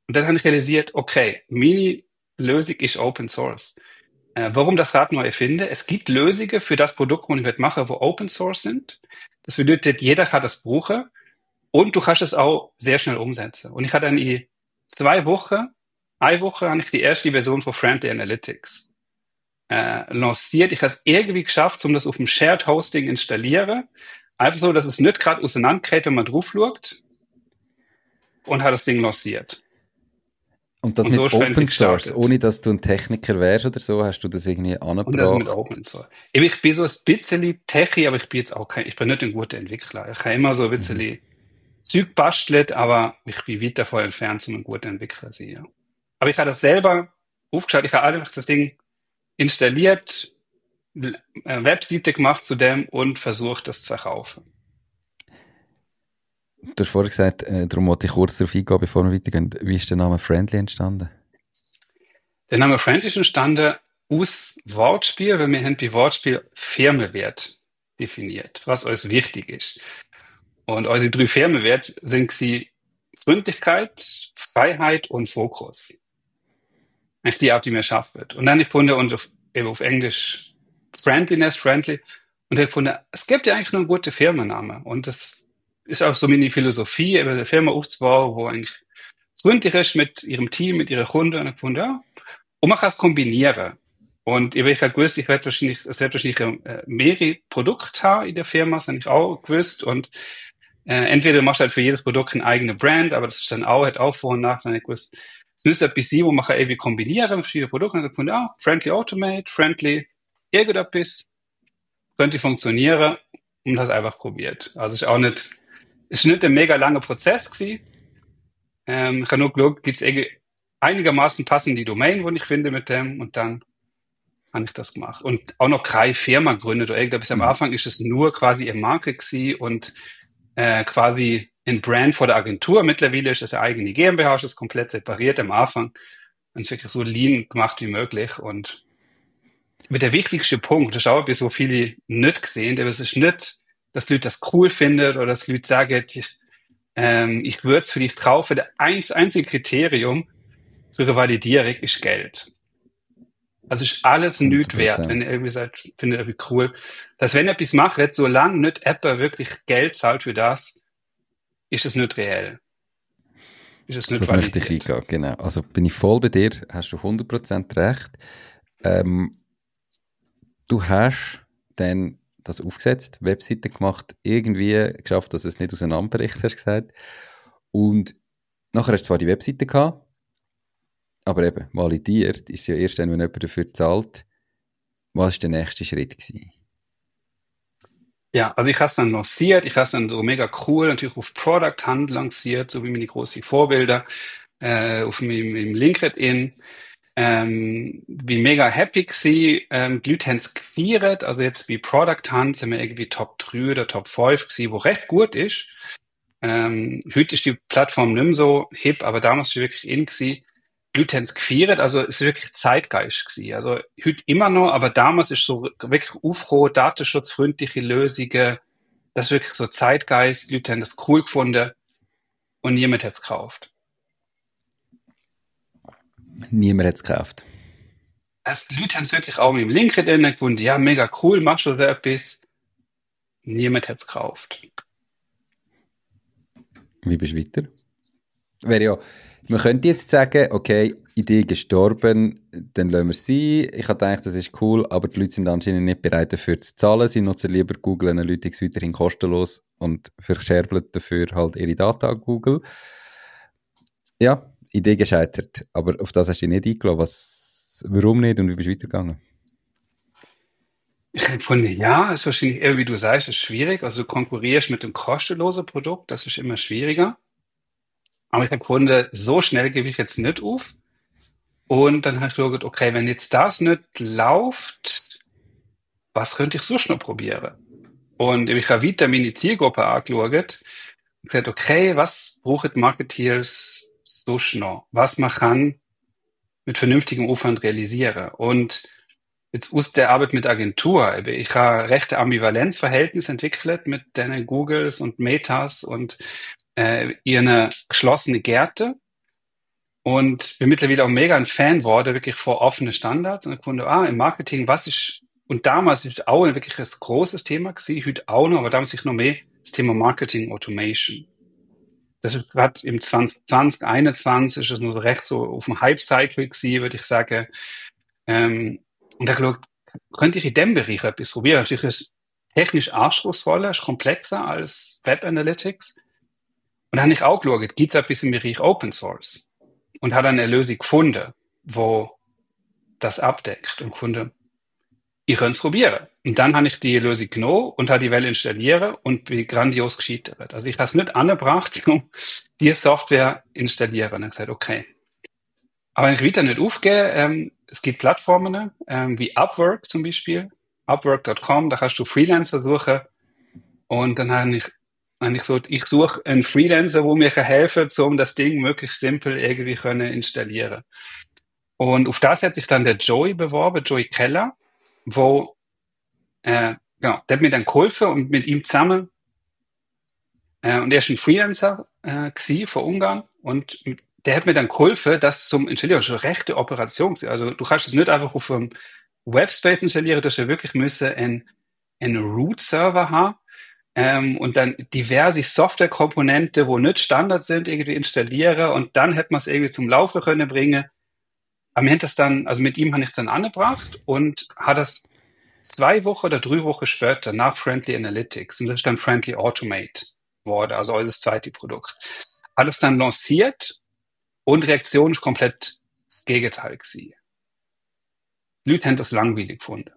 Und dann habe ich realisiert, okay, meine Lösung ist Open Source. Äh, warum das Rad neu erfinden? Es gibt Lösungen für das Produkt, das ich jetzt mache, wo Open Source sind. Das bedeutet, jeder kann das brauchen und du kannst es auch sehr schnell umsetzen. Und ich habe dann in zwei Wochen, eine Woche, habe ich die erste Version von Friendly Analytics äh, lanciert. Ich habe es irgendwie geschafft, um das auf dem Shared Hosting installieren. Einfach so, dass es nicht gerade auseinandergeht, wenn man drauf schaut. Und habe das Ding lanciert.
Und das
Und
mit
so ist
Open
Friendly
Source,
gestartet.
ohne dass du ein Techniker wärst oder so, hast du das irgendwie angebracht?
Und das mit Open Source. Eben, ich bin so ein bisschen techy, aber ich bin jetzt auch kein, ich bin nicht ein guter Entwickler. Ich habe immer so ein bisschen mhm. Zeug bastelt, aber ich bin weit davon entfernt, um ein guter Entwickler zu sein. Ja. Aber ich habe das selber aufgeschaut. Ich habe einfach das Ding installiert, eine Webseite gemacht zu dem und versucht, das zu verkaufen.
Du hast vorhin gesagt, äh, darum wollte ich kurz darauf eingehen, bevor wir weitergehen. Wie ist der Name Friendly entstanden?
Der Name Friendly ist entstanden aus Wortspiel, weil wir haben bei Wortspiel Firmenwert definiert, was uns wichtig ist. Und unsere drei Firmenwerte sind sie Freundlichkeit, Freiheit und Fokus. Eigentlich die Art, die wir schaffen. Und dann habe ich gefunden, und auf, eben auf Englisch Friendliness, Friendly, und ich habe gefunden, es gibt ja eigentlich nur einen guten Firmennamen. Und das ist auch so meine Philosophie, eben eine Firma aufzubauen, wo eigentlich freundlich ist mit ihrem Team, mit ihren Kunden. Und ich habe gefunden, ja, und man kann es kombinieren. Und ich habe gewusst, ich werde wahrscheinlich, es wird wahrscheinlich äh, mehrere Produkte haben in der Firma, das habe ich auch gewusst. Und äh, entweder machst du halt für jedes Produkt eine eigene Brand, aber das ist dann auch, hat auch Vor- und Nachteile. Ich gewusst, es müsste etwas sein, wo man kann irgendwie kombinieren, verschiedene Produkte. Und ich habe gefunden, ja, Friendly Automate, Friendly irgendetwas, könnte funktionieren, und das einfach probiert. Also ist auch nicht, ist nicht ein mega langer Prozess gewesen. Ähm, ich habe nur geschaut, gibt es einigermaßen passende Domain, wo ich finde mit dem, und dann habe ich das gemacht. Und auch noch keine Firma gegründet oder irgendwas. Am Anfang ist es nur quasi eine Marke gewesen und äh, quasi ein Brand vor der Agentur. Mittlerweile ist es eine eigene GmbH, ist es komplett separiert am Anfang. Und es wirklich so lean gemacht wie möglich. Und mit der wichtigste Punkt, das ist auch etwas, wo viele nicht gesehen, aber es ist nicht, dass die Leute das cool finden oder dass die Leute sagen, ich, ähm, ich würde es vielleicht kaufen. Das eins, einzige Kriterium für eine Validierung ist Geld. Also ist alles nichts wert, wenn ihr irgendwie sagt, findet ihr cool. Dass wenn ihr etwas macht, solange nicht Apple wirklich Geld zahlt für das, ist es nicht reell. Ist es nicht
das
validiert.
Möchte ich eingehen, genau. Also bin ich voll bei dir, hast du hundert Prozent recht. Ähm, du hast dann das aufgesetzt, Webseite gemacht, irgendwie geschafft, dass es nicht auseinanderbricht, hast du gesagt. Und nachher hast du zwar die Webseite gehabt, aber eben, validiert ist ja erst dann, wenn jemand dafür zahlt. Was war der nächste Schritt gewesen?
Ja, also ich habe es dann lanciert, ich habe es dann so mega cool natürlich auf Product Hunt lanciert, so wie meine großen Vorbilder, äh, auf meinem, meinem LinkedIn. Ähm, bin mega happy gewesen. Ähm, die Leute haben es gefeiert, also jetzt bei Product Hunt sind wir irgendwie Top drei oder Top fünf gewesen, wo recht gut ist. Ähm, heute ist die Plattform nicht mehr so hip, aber damals war sie wirklich in gewesen. Die Leute haben es gefeiert, also es ist wirklich Zeitgeist gewesen. Also heute immer noch, aber damals ist so wirklich aufgekommen, datenschutzfreundliche Lösungen, das ist wirklich so Zeitgeist, die Leute haben das cool gefunden und niemand hat es gekauft.
Niemand hat es gekauft.
Also die Leute haben es wirklich auch mit dem LinkedIn gefunden, ja, mega cool, machst du da etwas? Niemand hat es gekauft.
Wie bist du weiter? Wäre ja, man könnte jetzt sagen, okay, Idee gestorben, dann lassen wir es sein. Ich habe gedacht, das ist cool, aber die Leute sind anscheinend nicht bereit dafür zu zahlen. Sie nutzen lieber Google Analytics weiterhin kostenlos und verscherbeln dafür halt ihre Daten an Google. Ja, Idee gescheitert. Aber auf das hast du dich nicht eingeladen. Was, warum nicht und wie bist du weitergegangen?
Ich habe gefunden, ja, ist wahrscheinlich eher, wie du sagst, ist schwierig. Also du konkurrierst mit dem kostenlosen Produkt, das ist immer schwieriger. Aber ich habe gefunden, so schnell gebe ich jetzt nicht auf. Und dann habe ich gedacht, okay, wenn jetzt das nicht läuft, was könnte ich sonst noch probieren? Und ich habe weiter meine Zielgruppe angeschaut und gesagt, okay, was brauchen Marketeers sonst noch? Was man kann mit vernünftigem Aufwand realisieren? Und jetzt aus der Arbeit mit Agentur, ich habe rechte Ambivalenzverhältnis entwickelt mit den Googles und Metas und äh, ihren geschlossene Gärte. Und bin mittlerweile auch mega ein Fan geworden, wirklich vor offene Standards. Und ich gefunden, ah, im Marketing, was ist, und damals ist auch wirklich ein großes Thema gewesen, heute auch noch, aber damals sich noch mehr, das Thema Marketing Automation. Das ist gerade im zwanzig zwanzig, einundzwanzig, ist das nur so recht so auf dem Hype-Cycle gewesen, würde ich sagen. Ähm, und da geschaut, könnte ich in dem Bereich etwas probieren. Natürlich ist es technisch anspruchsvoller, ist komplexer als Web Analytics. Und dann habe ich auch geschaut, gibt es etwas im Bereich Open Source? Und habe dann eine Lösung gefunden, wo das abdeckt und gefunden, ich könnte es probieren. Und dann habe ich die Lösung genommen und habe die Welle installieren und bin grandios gescheitert. Also ich habe es nicht angebracht, um die Software installieren. Und habe gesagt, okay. Aber ich weiter nicht aufgeben. Ähm, es gibt Plattformen ähm, wie Upwork zum Beispiel, upwork Punkt com, da kannst du Freelancer suchen. Und dann habe ich, habe ich so, ich suche einen Freelancer, wo mir helfen kann, um das Ding möglichst simpel irgendwie können installieren. Und auf das hat sich dann der Joey beworben, Joey Keller, wo, äh, genau, der hat mir dann geholfen und mit ihm zusammen, äh, und er ist ein Freelancer äh, gewesen, von Ungarn, und der hat mir dann geholfen, das zum Installieren, das ist eine rechte Operation. Also du kannst es nicht einfach auf einem Webspace installieren, du hast ja wirklich müssen einen, einen Root-Server haben, ähm, und dann diverse Softwarekomponenten, wo nicht Standard sind, irgendwie installieren, und dann hätte man es irgendwie zum Laufen können bringen. Aber wir haben das dann, also mit ihm habe ich es dann angebracht und hat das zwei Wochen oder drei Wochen später nach Friendly Analytics, und das ist dann Friendly Automate geworden, also unser zweites Produkt, hat es dann lanciert und die Reaktion ist komplett das Gegenteil gewesen. Die Leute haben das langweilig gefunden.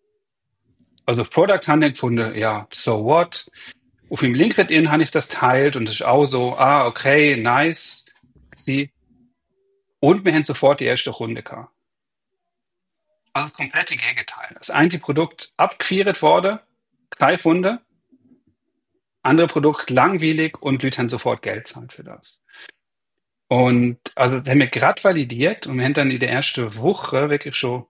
Also auf Product haben die gefunden, ja, so what? Auf dem LinkedIn habe ich das teilt und das ist auch so, ah, okay, nice. Sie. Und wir haben sofort die erste Runde gehabt. Also das komplette Gegenteil. Das eine Produkt abgequert wurde, keine Runde. Andere Produkt langweilig und Leute haben sofort Geld zahlt für das. Und also das haben wir gerade validiert und wir haben dann in der ersten Woche wirklich schon,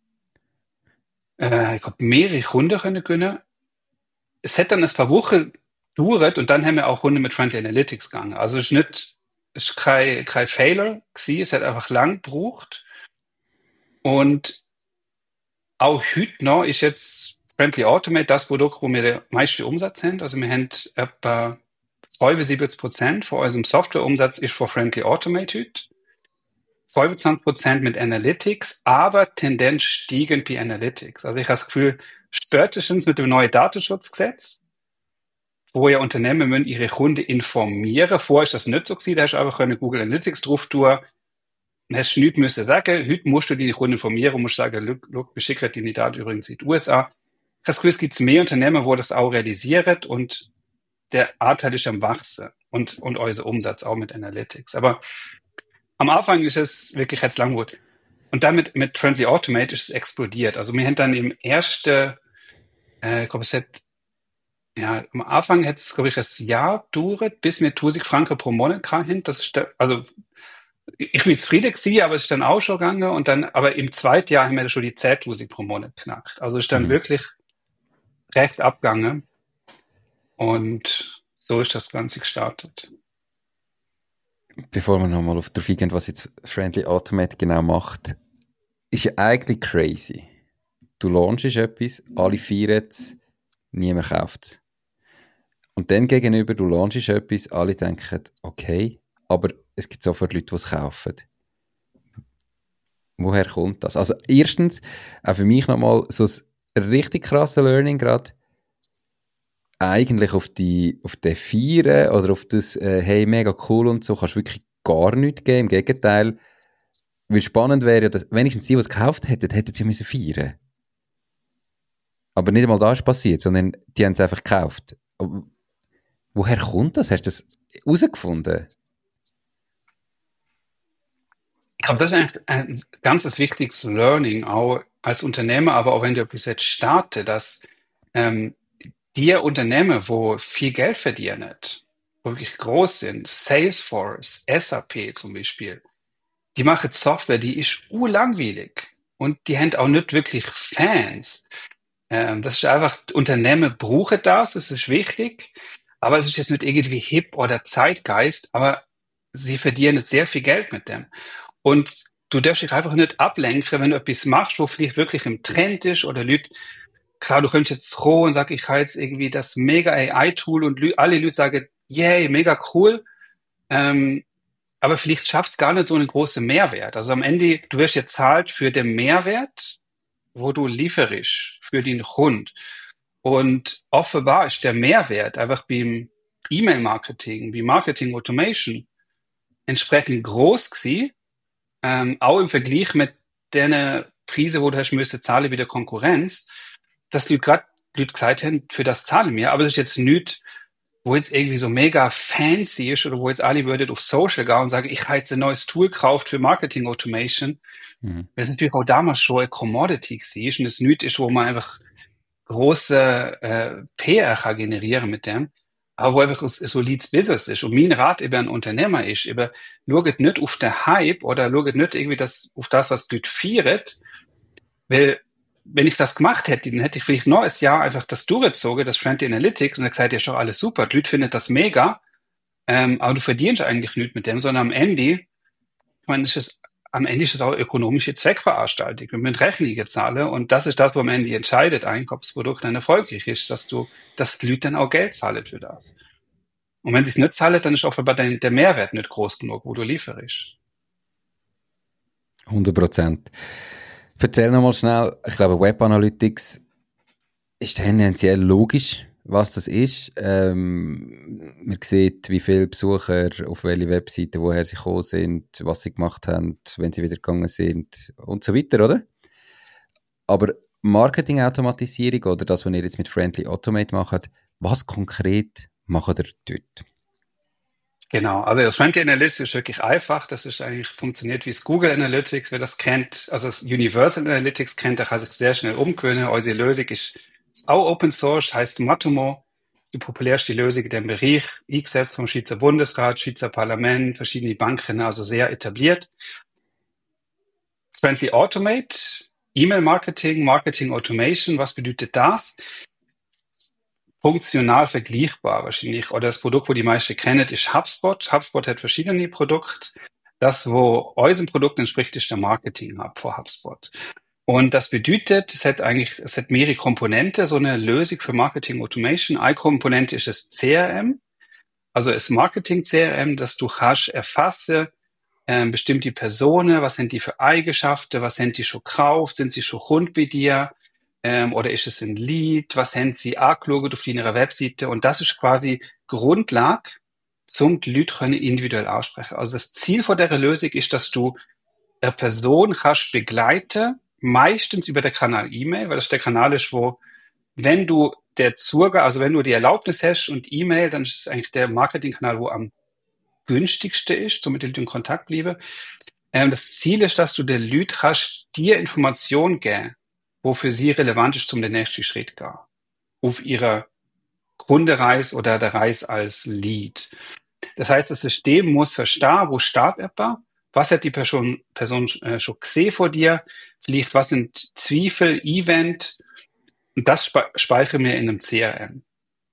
äh, ich glaube, mehrere Runden können können. Es hat dann ein paar Wochen gedauert und dann haben wir auch Runden mit Friendly Analytics gegangen. Also es ist nicht, es ist kein, kein Failure gewesen, es hat einfach lang gebraucht. Und auch heute noch ist jetzt Friendly Automate das Produkt, wo wir den meisten Umsatz haben. Also wir haben etwa fünfundsiebzig Prozent von unserem Softwareumsatz ist von Friendly Automate heute. fünfundzwanzig Prozent mit Analytics, aber Tendenz steigend bei Analytics. Also ich habe das Gefühl, spätestens mit dem neuen Datenschutzgesetz, wo ja Unternehmen müssen ihre Kunden informieren. Vorher ist das nicht so gewesen, da hast du einfach können Google Analytics drauf tun. Dann hast du nichts müssen sagen. Heute musst du deine Kunden informieren und musst sagen, look, look, wir schicken deine Daten übrigens in die U S A. Ich habe das Gefühl, es gibt mehr Unternehmen, wo das auch realisieren und der Anteil ist am Wachsen und, und unser Umsatz auch mit Analytics. Aber am Anfang ist es wirklich jetzt langweilig. Und damit mit Friendly Automate ist es explodiert. Also wir haben dann im ersten, äh, ich glaube, es hat, ja, am Anfang hat es, glaube ich, ein Jahr gedauert, bis wir tausend Franken pro Monat hatten. Das ist, der, also ich bin zufrieden gewesen, aber es ist dann auch schon gegangen. Und dann, aber im zweiten Jahr haben wir schon die zehntausend pro Monat geknackt. Also es ist dann mhm. wirklich recht abgegangen. Und so ist das Ganze gestartet.
Bevor wir nochmal auf darauf eingehen, was jetzt Friendly Automate genau macht, ist ja eigentlich crazy. Du launchst etwas, alle feiern es, niemand kauft es. Und dann gegenüber, du launchst etwas, alle denken, okay, aber es gibt sofort Leute, die es kaufen. Woher kommt das? Also erstens, auch für mich nochmal so ein richtig krasses Learning gerade, eigentlich auf die, auf den Feiern oder auf das, äh, hey, mega cool und so, kannst du wirklich gar nichts geben. Im Gegenteil, weil spannend wäre ja, dass wenigstens die, die es gekauft hätten, hätten sie müssen feiern. Aber nicht einmal das ist passiert, sondern die haben es einfach gekauft. Aber woher kommt das? Hast du das herausgefunden?
Ich glaube, das ist eigentlich ein ganz wichtiges Learning, auch als Unternehmer, aber auch wenn du etwas jetzt starten, dass ähm, die Unternehmen, wo viel Geld verdienen, wo wirklich groß sind, Salesforce, S A P zum Beispiel, die machen Software, die ist urlangweilig und die haben auch nicht wirklich Fans. Ähm, das ist einfach, Unternehmen brauchen das, das ist wichtig, aber es ist jetzt nicht irgendwie hip oder Zeitgeist, aber sie verdienen jetzt sehr viel Geld mit dem. Und du darfst dich einfach nicht ablenken, wenn du etwas machst, wo vielleicht wirklich im Trend ist oder Leute, klar, du könntest jetzt froh und sagen, ich habe jetzt irgendwie das mega A I-Tool und Lü- alle Leute sagen, yay, mega cool. Ähm, aber vielleicht schafft es gar nicht so einen großen Mehrwert. Also am Ende, du wirst jetzt zahlt für den Mehrwert, wo du lieferst für den Kunden. Und offenbar ist der Mehrwert einfach beim E-Mail-Marketing, wie Marketing Automation entsprechend groß gewesen, ähm, auch im Vergleich mit den Preisen, wo du hast müssen zahlen wie der Konkurrenz, dass Leute gerade Leute gesagt haben, für das zahlen wir, aber das ist jetzt nicht, wo jetzt irgendwie so mega fancy ist oder wo jetzt alle würden auf Social gehen und sagen, ich habe jetzt ein neues Tool gekauft für Marketing Automation,
Mhm.
weil es natürlich auch damals schon eine Commodity war und es nichts ist, wo man einfach große äh, P R kann generieren mit dem, aber wo einfach ein solides Business ist. Und mein Rat über ein Unternehmer ist, über, schaut nicht auf den Hype oder schaut nicht irgendwie das, auf das, was Leute feiert, weil wenn ich das gemacht hätte, dann hätte ich vielleicht noch ein Jahr einfach das durchgezogen, das Friendly Analytics, und dann gesagt, ja, ist doch alles super, die Leute finden das mega, ähm, aber du verdienst eigentlich nichts mit dem, sondern am Ende, ich meine, ist es, am Ende ist es auch ökonomische Zweckveranstaltung. Wir müssen Rechnungen zahlen und das ist das, wo am Ende entscheidet, eigentlich, ob das Produkt dann erfolgreich ist, dass du, dass die Leute dann auch Geld zahlen für das. Und wenn sie es nicht zahlen, dann ist offenbar der, der Mehrwert nicht groß genug, wo du lieferst.
hundert Prozent. Erzähl nochmal schnell, ich glaube, Web Analytics ist tendenziell logisch, was das ist. Ähm, man sieht, wie viele Besucher auf welche Webseiten, woher sie gekommen sind, was sie gemacht haben, wenn sie wieder gegangen sind und so weiter, oder? Aber Marketing-Automatisierung oder das, was ihr jetzt mit Friendly Automate macht, was konkret macht ihr dort?
Genau, also das Friendly Analytics ist wirklich einfach. Das ist eigentlich funktioniert wie das Google Analytics. Wer das kennt, also das Universal Analytics kennt, der kann sich sehr schnell umgewöhnen. Unsere Lösung ist auch Open Source, heißt Matomo. Die populärste Lösung in dem Bereich, eingesetzt vom Schweizer Bundesrat, Schweizer Parlament, verschiedene Banken, also sehr etabliert. Friendly Automate, E-Mail-Marketing, Marketing Automation, was bedeutet das? Funktional vergleichbar wahrscheinlich. Oder das Produkt, wo die meisten kennen, ist HubSpot. HubSpot hat verschiedene Produkte. Das, wo unserem Produkt entspricht, ist der Marketing Hub von HubSpot. Und das bedeutet, es hat eigentlich, es hat mehrere Komponenten, so eine Lösung für Marketing Automation. Eine Komponente ist das C R M, also das Marketing C R M, dass du kannst erfassen, ähm, bestimmte Personen, was sind die für Eigenschaften, was sind die schon gekauft, sind sie schon rund bei dir, ähm, oder ist es ein Lead, was haben sie angeschaut auf ihrer Webseite, und das ist quasi Grundlage, zum die Leute können individuell aussprechen. Also das Ziel von der Lösung ist, dass du eine Person kannst begleiten, meistens über den Kanal E-Mail, weil das der Kanal ist, wo, wenn du der Zugang, also wenn du die Erlaubnis hast und E-Mail, dann ist es eigentlich der Marketingkanal, wo am günstigste ist, somit die in Kontakt bleiben. Ähm, das Ziel ist, dass du den Leuten kannst dir Informationen geben, wo für sie relevant ist, zum den nächsten Schritt gehen. Auf ihrer Kundenreise oder der Reise als Lead. Das heißt, das System muss verstehen, wo steht etwa, was hat die Person, Person äh, schon gesehen vor dir, vielleicht was sind Zweifel, Event, und das spe speichern wir in einem C R M.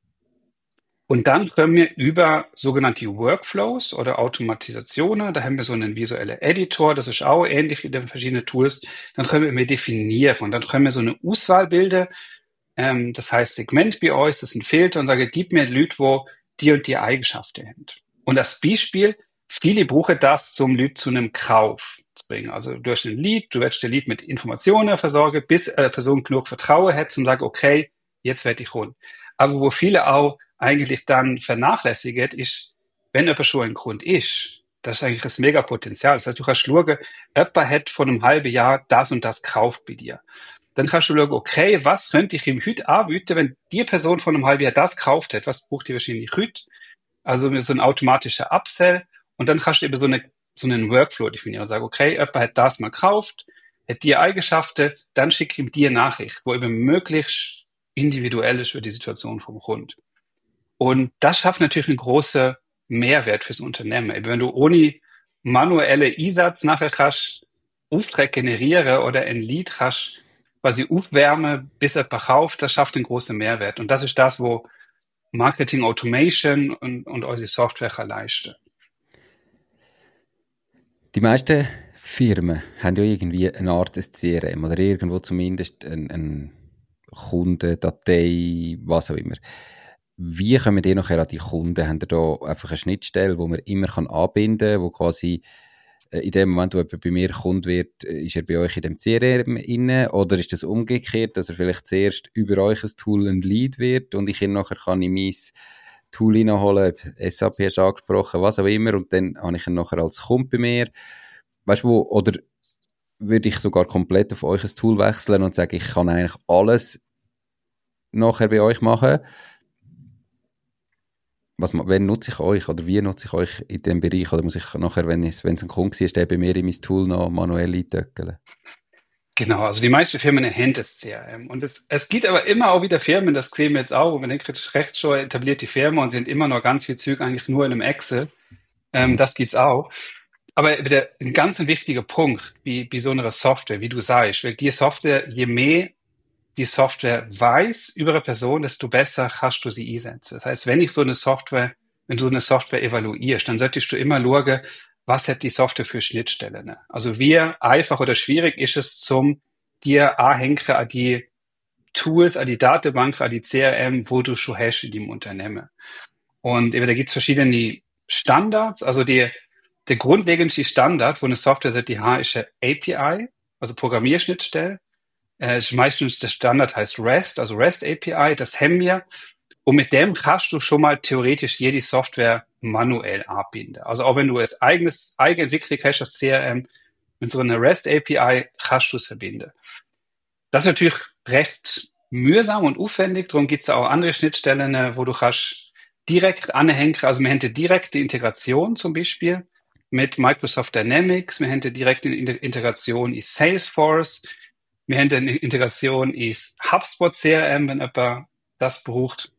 Und dann können wir über sogenannte Workflows oder Automatisationen, da haben wir so einen visuellen Editor, das ist auch ähnlich in den verschiedenen Tools, dann können wir definieren und dann können wir so eine Auswahl bilden, ähm, das heißt Segment bei uns, das ist ein Filter, und sagen, gib mir Leute, wo die und die Eigenschaften haben. Und das Beispiel, viele brauchen das, zum Leute zu einem Kauf zu bringen. Also du hast ein Lead, du willst den Lead mit Informationen versorgen, bis eine Person genug Vertrauen hat, zum sagen, okay, jetzt werde ich holen. Aber wo viele auch eigentlich dann vernachlässigt, ist, wenn jemand schon ein Grund ist, das ist eigentlich das Megapotenzial. Das heißt, du kannst schauen, jemand hat vor einem halben Jahr das und das gekauft bei dir. Dann kannst du schauen, okay, was könnte ich ihm heute anbieten, wenn die Person vor einem halben Jahr das gekauft hat, was braucht die wahrscheinlich heute? Also so ein automatischer Upsell. Und dann kannst du eben so, eine, so einen Workflow definieren und sagen, okay, jemand hat das mal gekauft, hat die Eigenschaften, dann schicke ihm dir Nachricht, wo eben möglichst individuell ist für die Situation vom Kunden. Und das schafft natürlich einen großen Mehrwert fürs Unternehmen. Eben wenn du ohne manuelle Einsatz nachher kannst Aufträge generieren oder ein Lead kannst quasi aufwärmen, bis er kauft, das schafft einen großen Mehrwert. Und das ist das, wo Marketing Automation und, und unsere Software leisten.
Die meisten Firmen haben ja irgendwie eine Art des C R M oder irgendwo zumindest eine, eine Kundendatei, was auch immer. Wie kommen ihr nachher an die Kunden? Haben ihr da einfach eine Schnittstelle, wo man immer kann anbinden kann, wo quasi äh, in dem Moment, wo jemand bei mir Kunde wird, äh, ist er bei euch in dem C R M inne? Oder ist das umgekehrt, dass er vielleicht zuerst über euch ein Tool ein Lead wird und ich ihn nachher kann in mein Tool reinholen, S A P hast du angesprochen, was auch immer, und dann habe ich ihn nachher als Kunde bei mir. Weißt du, wo, oder würde ich sogar komplett auf euch ein Tool wechseln und sagen, ich kann eigentlich alles nachher bei euch machen? Was, wenn nutze ich euch oder wie nutze ich euch in dem Bereich? Oder muss ich nachher, wenn es, wenn es ein Kunde ist, der bei mir in mein Tool noch manuell eintöckeln?
Genau, also die meisten Firmen haben das C R M. Und es, es gibt aber immer auch wieder Firmen, das sehen wir jetzt auch, wo man denkt, recht schon etabliert die Firma und sind immer noch ganz viel Züge eigentlich nur in einem Excel. Ähm,
Mhm.
das geht's auch. Aber wieder ein ganz ein wichtiger Punkt, wie, wie so eine Software, wie du sagst, weil die Software, je mehr die Software weiß über eine Person, desto besser kannst du sie einsetzen. Das heißt, wenn ich so eine Software, wenn du eine Software evaluierst, dann solltest du immer schauen, was hat die Software für Schnittstellen. Ne? Also wie einfach oder schwierig ist es zum dir anhängen an die Tools, an die Datenbank, an die C R M, wo du schon hast in dem Unternehmen. Und eben, da gibt es verschiedene Standards. Also die, der grundlegende Standard, wo eine Software die hat, ist eine A P I, also Programmierschnittstelle. Äh, meistens der Standard heißt REST, also REST A P I, das haben wir. Und mit dem kannst du schon mal theoretisch jede Software manuell anbinden. Also auch wenn du es eigenes, eigenentwickelt hast, das C R M, mit so einer REST A P I kannst du es verbinden. Das ist natürlich recht mühsam und aufwendig, darum gibt es auch andere Schnittstellen, wo du kannst direkt anhängen. Also wir haben die direkte Integration zum Beispiel mit Microsoft Dynamics, wir haben die direkte Integration in Salesforce, wir haben eine Integration in HubSpot C R M, wenn jemand das braucht.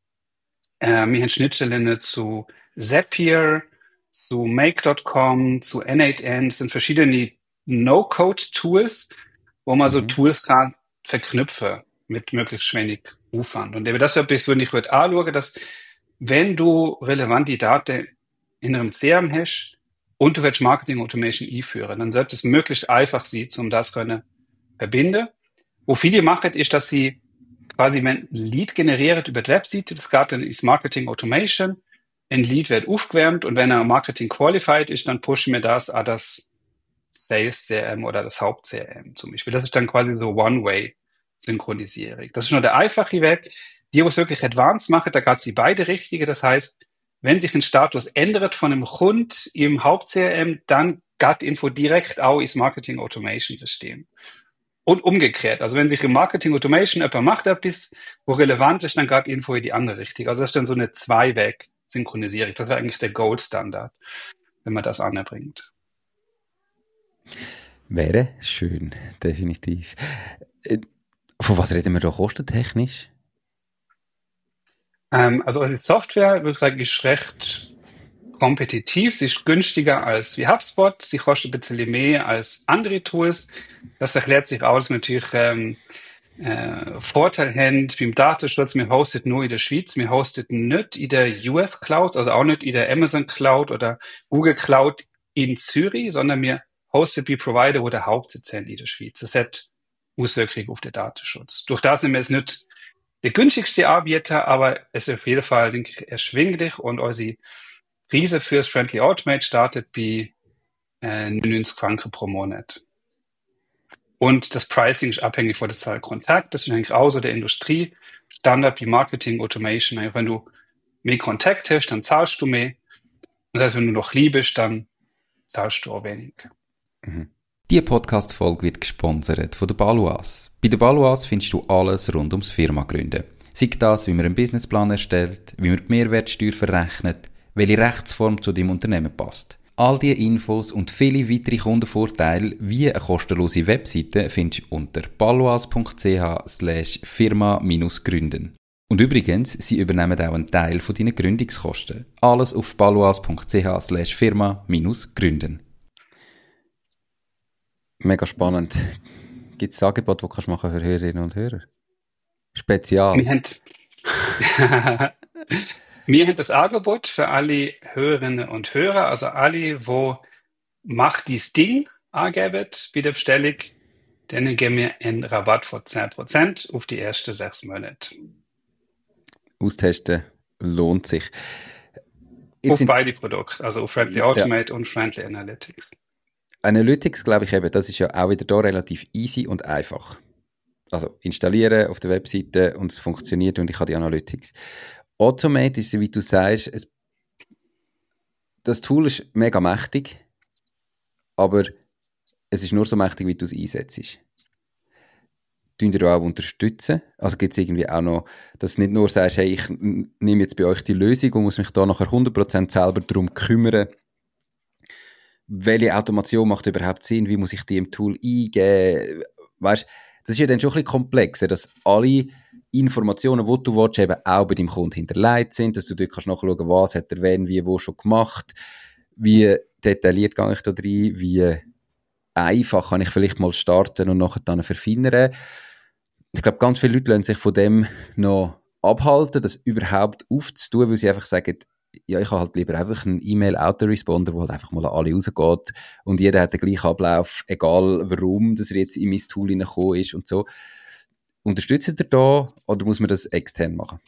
Äh, wir haben Schnittstellen zu Zapier, zu Make Punkt com, zu N acht N. Das sind verschiedene No-Code-Tools, wo man mhm. so Tools kann verknüpfen mit möglichst wenig Aufwand. Und das ist etwas, wenn ich würde anschauen, dass wenn du relevante Daten in einem C R M hast und du willst Marketing Automation einführen, dann sollte es möglichst einfach sein, um das können verbinden. Wo viele machen, ist, dass sie quasi ein Lead generiert über die Webseite, das geht dann ins Marketing Automation, ein Lead wird aufgewärmt und wenn er Marketing qualified ist, dann pushen wir das an das Sales C R M oder das Haupt-C R M zum Beispiel. Das ist dann quasi so One-Way-Synchronisierung. Das ist nur der einfache Weg. Die, die es wirklich advanced machen, da geht sie beide richtige. Das heißt, wenn sich ein Status ändert von einem Kunden im Haupt-C R M, dann geht die Info direkt auch ins Marketing Automation System. Und umgekehrt. Also wenn sich im Marketing Automation jemand macht etwas, wo relevant ist, dann geht die Info in die andere Richtung. Also das ist dann so eine Zwei-Weg-Synchronisierung. Das wäre eigentlich der Gold-Standard, wenn man das anbringt.
Wäre schön, definitiv. Äh, von was reden wir da kostentechnisch?
Ähm, also die Software, würde ich sagen, ist recht kompetitiv. Sie ist günstiger als wie HubSpot. Sie kostet ein bisschen mehr als andere Tools. Das erklärt sich aus natürlich ähm, äh, Vorteil haben beim Datenschutz. Wir hosten nur in der Schweiz. Wir hosten nicht in der U S Cloud, also auch nicht in der Amazon Cloud oder Google Cloud in Zürich, sondern wir hosten bei Provider, wo der Hauptsitz ist in der Schweiz. Das hat Auswirkungen auf den Datenschutz. Durch das sind wir jetzt nicht der günstigste Anbieter, aber es ist auf jeden Fall, denke ich, erschwinglich und unsere Preise fürs Friendly Automate startet bei äh, neunundneunzig Franken pro Monat. Und das Pricing ist abhängig von der Zahl Kontakt. Das ist eigentlich auch so der Industriestandard wie Marketing Automation. Also wenn du mehr Kontakt hast, dann zahlst du mehr. Das heißt, wenn du noch liebst, dann zahlst du auch weniger.
Mhm. Diese Podcast-Folge wird gesponsert von der Baloise. Bei der Baloise findest du alles rund ums Firma-Gründen. Sei das, wie man einen Businessplan erstellt, wie man die Mehrwertsteuer verrechnet, welche Rechtsform zu deinem Unternehmen passt. All diese Infos und viele weitere Kundenvorteile wie eine kostenlose Webseite findest du unter baloise.ch slash firma-gründen. Und übrigens, sie übernehmen auch einen Teil von deinen Gründungskosten. Alles auf baloise.ch slash firma-gründen. Mega spannend. Gibt es Angebote, die du machen für Hörerinnen und Hörer? Spezial.
Wir haben, wir haben das Angebot für alle Hörerinnen und Hörer, also alle, wo Mach dies Ding angeben bei der Bestellung, dann geben wir einen Rabatt von zehn Prozent auf die ersten sechs Monate.
Austesten lohnt sich. Ihr
Auf
sind,
beide Produkte, also auf Friendly Automate ja. und Friendly Analytics.
Analytics, glaube ich eben, das ist ja auch wieder da relativ easy und einfach. Also installieren auf der Webseite und es funktioniert und ich habe die Analytics. Automate ist, wie du sagst, es, das Tool ist mega mächtig, aber es ist nur so mächtig, wie du es einsetzt. Tun ihr auch unterstützen? Also gibt es irgendwie auch noch, dass du nicht nur sagst, hey, ich nehme jetzt bei euch die Lösung und muss mich da nachher hundert Prozent selber darum kümmern, welche Automation macht überhaupt Sinn, wie muss ich die im Tool eingeben? Weißt, das ist ja dann schon ein bisschen komplexer, dass alle Informationen, die du willst, eben auch bei deinem Kunden hinterlegt sind, dass du dort kannst nachschauen, was hat er wenn, wie, wo schon gemacht, wie detailliert gehe ich da rein, wie einfach kann ich vielleicht mal starten und nachher dann verfeinern. Ich glaube, ganz viele Leute lassen sich von dem noch abhalten, das überhaupt aufzutun, weil sie einfach sagen, ja, ich habe halt lieber einfach einen E-Mail-Autoresponder, der halt einfach mal an alle rausgeht und jeder hat den gleichen Ablauf, egal warum, dass er jetzt in mein Tool reingekommen ist und so. Unterstützt ihr da oder muss man das extern machen?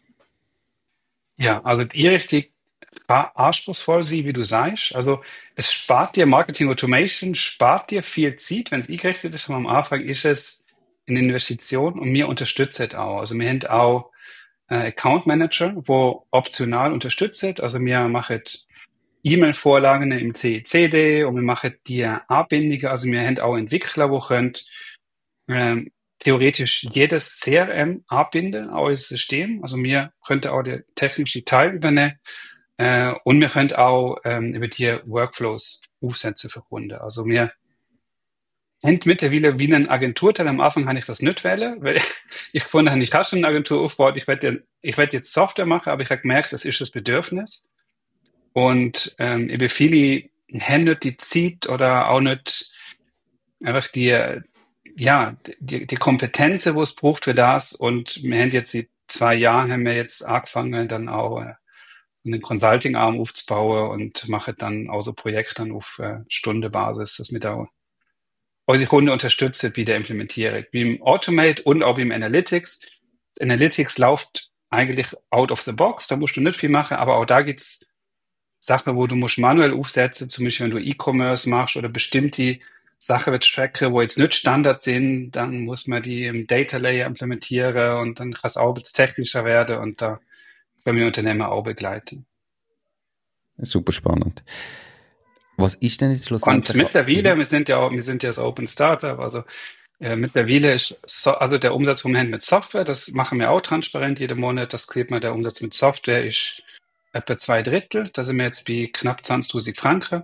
Ja, also die Richtung kann anspruchsvoll sein, wie du sagst. Also es spart dir, Marketing Automation spart dir viel Zeit, wenn es eingerichtet ist. Am Anfang ist es eine Investition und wir unterstützen auch. Also wir haben auch äh, Account Manager, wo optional unterstützt. Also wir machen E-Mail-Vorlagen im C I C D und wir machen die Anbindungen. Also wir haben auch Entwickler, die können ähm, theoretisch jedes C R M anbinden, auch das System. Also wir könnten auch den technischen Teil übernehmen. Äh, und wir können auch ähm, über die Workflows aufsetzen für Kunden. Also wir haben mittlerweile wie einen Agenturteil. Am Anfang habe ich das nicht wählen, weil ich fand, ich habe schon eine Agentur aufgebaut. Ich werde ich werde jetzt Software machen, aber ich habe gemerkt, das ist das Bedürfnis. Und ähm, eben viele haben nicht die Zeit oder auch nicht einfach die, ja, die, die Kompetenzen, wo es braucht für das. Und wir haben jetzt die zwei Jahre haben wir jetzt angefangen, dann auch äh, einen Consulting-Arm aufzubauen und mache dann auch so Projekte dann auf äh, Stundenbasis, dass wir da unsere Kunden unterstützen bei der Implementierung, wie im Automate und auch im Analytics. Das Analytics läuft eigentlich out of the box, da musst du nicht viel machen, aber auch da gibt's Sachen, wo du musst manuell aufsetzen, zum Beispiel wenn du E-Commerce machst oder bestimmte Sachen willst tracken, wo jetzt nicht Standard sind, dann muss man die im Data Layer implementieren und dann kann es auch ein bisschen technischer werden und da können wir Unternehmer auch begleiten.
Super spannend. Was ist denn jetzt schlussendlich?
Und mittlerweile, mhm. wir sind ja auch, wir sind ja das Open Startup, also äh, mittlerweile ist so, also der Umsatz vom Hand mit Software, das machen wir auch transparent jeden Monat, das sieht man, der Umsatz mit Software ist etwa zwei Drittel, da sind wir jetzt bei knapp zwanzigtausend Franken.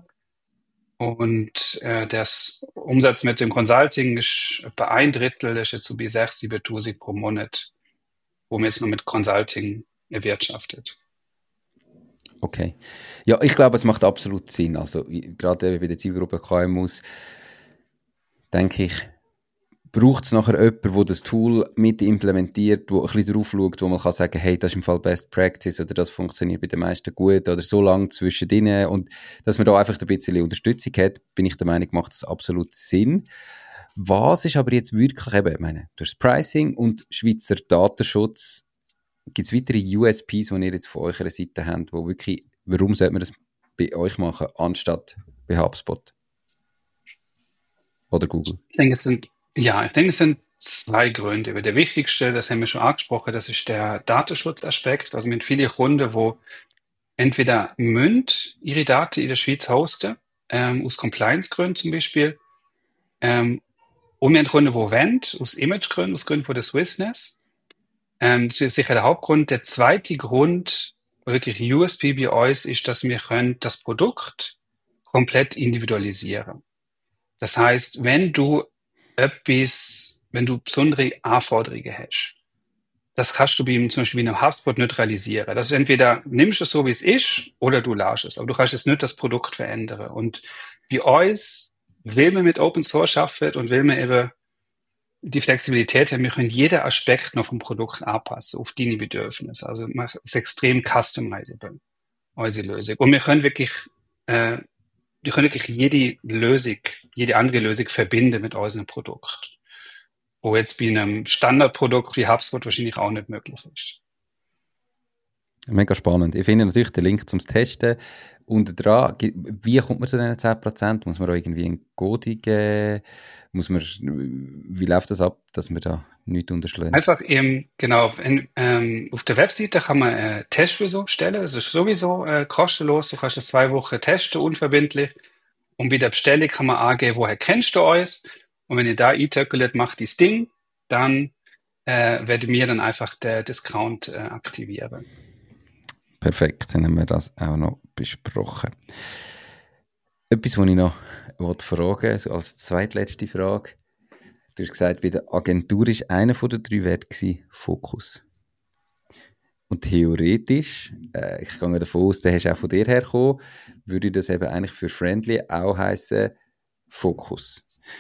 Und äh, der Umsatz mit dem Consulting ist etwa ein Drittel, das ist jetzt so bei sechstausend, siebentausend pro Monat, wo man jetzt nur mit Consulting erwirtschaftet.
Okay. Ja, ich glaube, es macht absolut Sinn. Also gerade bei der Zielgruppe K M Us, denke ich, braucht es nachher jemanden, der das Tool mit implementiert, der ein bisschen drauf schaut, wo man kann sagen, hey, das ist im Fall Best Practice oder das funktioniert bei den meisten gut oder so lang zwischendrin und dass man da einfach ein bisschen Unterstützung hat, bin ich der Meinung, macht das absolut Sinn. Was ist aber jetzt wirklich eben, ich meine, durch das Pricing und Schweizer Datenschutz, gibt es weitere U S Ps, die ihr jetzt von eurer Seite habt, wo wirklich, warum sollte man das bei euch machen, anstatt bei HubSpot oder Google?
Ich denke, es sind Ja, ich denke, es sind zwei Gründe. Aber der wichtigste, das haben wir schon angesprochen, das ist der Datenschutzaspekt. Also mit vielen Kunden, wo entweder münd ihre Daten in der Schweiz hosten, ähm, aus Compliance-Gründen zum Beispiel, ähm, und wir haben Kunden, wo wollen, aus Image-Gründen, aus Gründen von der Swissness. Ähm, das ist sicher der Hauptgrund. Der zweite Grund, wirklich U S P bei uns, ist, dass wir können das Produkt komplett individualisieren. Das heißt, wenn du etwas, wenn du besondere Anforderungen hast, das kannst du bei ihm zum Beispiel wie einem HubSpot nicht realisieren. Das ist entweder nimmst du es so, wie es ist, oder du lässt es. Aber du kannst jetzt nicht das Produkt verändern. Und bei uns will man mit Open Source arbeiten und will man eben die Flexibilität haben, wir können jeden Aspekt noch vom Produkt anpassen auf deine Bedürfnisse. Also es ist extrem customizable, unsere Lösung. Und wir können wirklich äh, die können wirklich jede Lösung, jede andere Lösung verbinden mit unserem Produkt. Wo jetzt bei einem Standardprodukt wie HubSpot wahrscheinlich auch nicht möglich ist.
Mega spannend. Ich finde natürlich den Link zum Testen unten dran. Wie kommt man zu diesen zehn Prozent? Muss man auch irgendwie einen Code geben? Muss man, wie läuft das ab, dass man da nichts unterschlägt?
Einfach eben, genau, in, ähm, auf der Webseite kann man äh, Testvisum stellen. Das ist sowieso äh, kostenlos. Du kannst das zwei Wochen testen, unverbindlich. Und bei der Bestellung kann man angeben, woher kennst du uns? Und wenn ihr da eintöckelt, macht dieses Ding, dann äh, werde mir dann einfach der Discount äh, aktivieren.
Perfekt, dann haben wir das auch noch besprochen. Etwas, was ich noch fragen wollte, so als zweitletzte Frage. Du hast gesagt, bei der Agentur war einer von den drei Werten Fokus. Und theoretisch, äh, ich gehe davon aus, der hast auch von dir hergekommen, würde das eben eigentlich für Friendly auch heissen Fokus.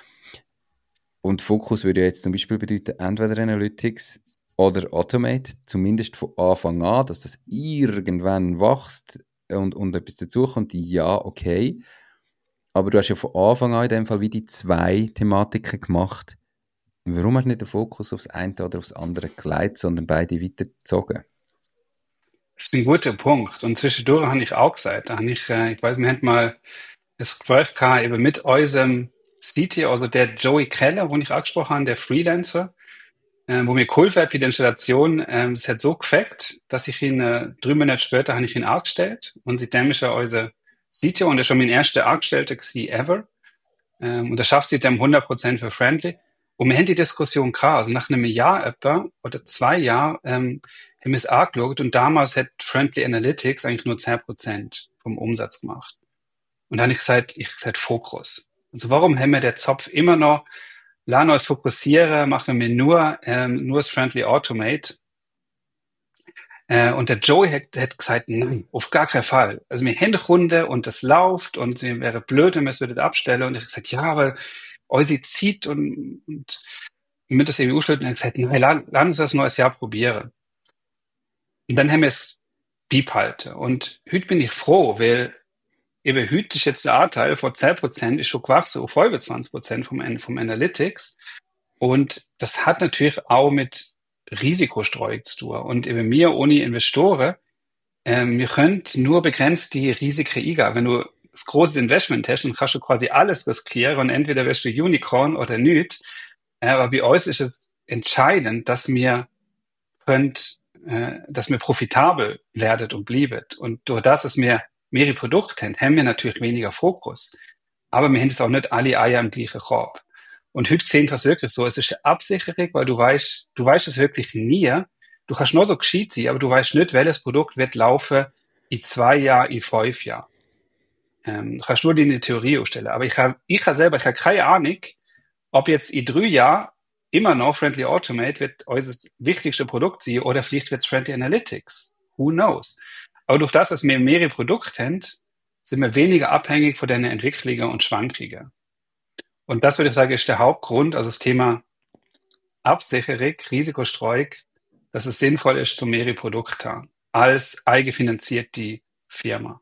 Und Fokus würde ja jetzt zum Beispiel bedeuten, entweder Analytics oder Automate, zumindest von Anfang an, dass das irgendwann wächst und, und etwas dazukommt, ja, okay. Aber du hast ja von Anfang an in dem Fall wie die zwei Thematiken gemacht. Warum hast du nicht den Fokus aufs eine oder aufs andere gelegt, sondern beide weitergezogen?
Das ist ein guter Punkt. Und zwischendurch habe ich auch gesagt, da habe ich, äh, ich weiß, wir hatten mal ein Gespräch gehabt, eben mit unserem C T O, also der Joey Keller, wo ich angesprochen habe, der Freelancer, äh, wo mir geholfen hat bei der Installation. Ähm, es hat so gefällt, dass ich ihn, äh, drei Monate später habe ich ihn angestellt. Und seitdem ist er unser C T O und er ist schon mein erster Angestellter gewesen ever. Ähm, und er schafft seitdem hundert Prozent für Friendly. Und wir haben die Diskussion gehabt, also nach einem Jahr etwa oder zwei Jahren ähm, haben wir es angeschaut und damals hat Friendly Analytics eigentlich nur zehn Prozent vom Umsatz gemacht. Und dann habe ich gesagt, ich gesagt Fokus. Also warum haben wir den Zopf immer noch, lassen uns fokussieren, machen wir nur, ähm, nur das Friendly Automate. Äh, und der Joey hat, hat gesagt, nein, auf gar keinen Fall. Also wir haben Runde und das läuft und es wäre blöd, wenn wir es wieder abstellen. Und ich habe gesagt, ja, aber Eusi zieht und, und mit das E U-Schritt und er hat gesagt, nein, lassen Sie das nur ein Jahr probieren. Und dann haben wir es beibehalten. Und heute bin ich froh, weil eben heute ist jetzt der Anteil von zehn Prozent ist schon gewachsen auf fünfundzwanzig Prozent vom, vom Analytics. Und das hat natürlich auch mit Risikostreuung zu tun. Und eben wir ohne Investoren, ähm, wir können nur begrenzt die Risiken eingehen. Wenn du das große Investment hast, dann kannst du quasi alles riskieren und entweder wirst du Unicorn oder nicht. Aber bei uns ist es entscheidend, dass wir könnt, äh, dass wir profitabel werden und bleiben. Und durch das, dass wir mehrere Produkte haben, haben wir natürlich weniger Fokus. Aber wir haben es auch nicht alle Eier im gleichen Korb. Und heute sehen wir das wirklich so. Es ist eine Absicherung, weil du weißt, du weißt es wirklich nie. Du kannst nur so gescheit sein, aber du weißt nicht, welches Produkt wird laufen in zwei Jahren, in fünf Jahren. Ähm, du kannst nur deine Theorie aufstellen. Aber ich habe, ich habe selber, ich habe keine Ahnung, ob jetzt in drei Jahren immer noch Friendly Automate wird unser wichtigste Produkt sein oder vielleicht wird es Friendly Analytics. Who knows? Aber durch das, dass wir mehrere Produkte haben, sind wir weniger abhängig von den Entwicklungen und Schwankungen. Und das würde ich sagen, ist der Hauptgrund, also das Thema Absicherung, Risikostreuung, dass es sinnvoll ist, zu mehrere Produkte zu haben, als eigenfinanzierte Firma.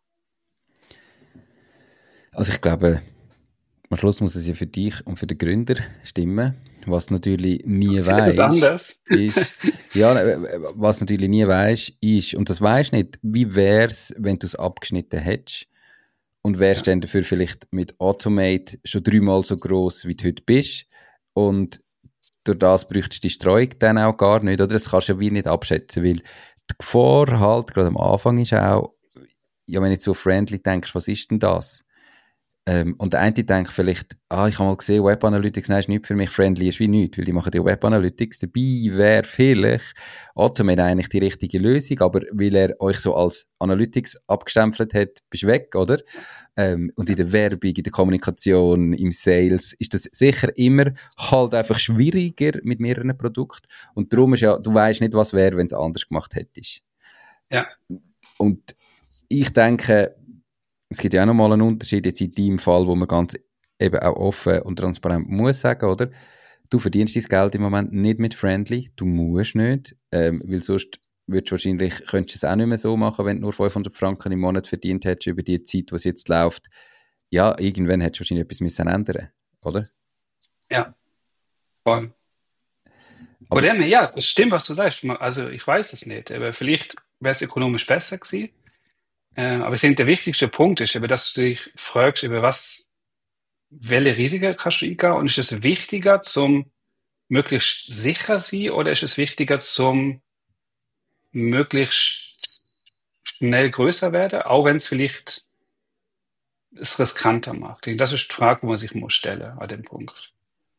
Also ich glaube, am Schluss muss es ja für dich und für den Gründer stimmen. Was natürlich nie weisst, ist, ja, was natürlich nie weisst, ist, und das weisst nicht, wie wär's, wenn du es abgeschnitten hättest und wärst ja. dann dafür vielleicht mit Automate schon dreimal so gross, wie du heute bist und durch das bräuchtest du die Streuung dann auch gar nicht, oder? Das kannst du ja wie nicht abschätzen, weil die Gefahr halt gerade am Anfang ist auch, ja, wenn du so friendly denkst, was ist denn das? Ähm, und der eine denkt vielleicht, ah, ich habe mal gesehen, Web Analytics, nein, ist nicht für mich, Friendly ist wie nichts, weil die machen ja Web Analytics. Dabei wäre vielleicht Automate eigentlich die richtige Lösung, aber weil er euch so als Analytics abgestempelt hat, bist du weg, oder? Ähm, und in der Werbung, in der Kommunikation, im Sales ist das sicher immer halt einfach schwieriger mit mehreren Produkten. Und darum ist ja, du weißt nicht, was wäre, wenn es anders gemacht hättest.
Ja.
Und ich denke, es gibt ja auch nochmal einen Unterschied jetzt in deinem Fall, wo man ganz eben auch offen und transparent muss sagen, oder? Du verdienst dein Geld im Moment nicht mit Friendly, du musst nicht, ähm, weil sonst würdest du wahrscheinlich, könntest du es auch nicht mehr so machen, wenn du nur fünfhundert Franken im Monat verdient hättest über die Zeit, die es jetzt läuft. ja, irgendwann hättest du wahrscheinlich etwas müssen ändern, oder?
Ja, voll.
Aber
Von dem her, ja, das stimmt, was du sagst. Ma- Also ich weiß es nicht, aber vielleicht wäre es ökonomisch besser gewesen. Äh, aber ich denke, der wichtigste Punkt ist, eben, dass du dich fragst, über was, welche Risiken kannst du eingehen und ist es wichtiger zum möglichst sicher sein oder ist es wichtiger zum möglichst schnell größer werden, auch wenn es vielleicht es riskanter macht? Ich denke, das ist die Frage, die man sich muss stellen an dem Punkt.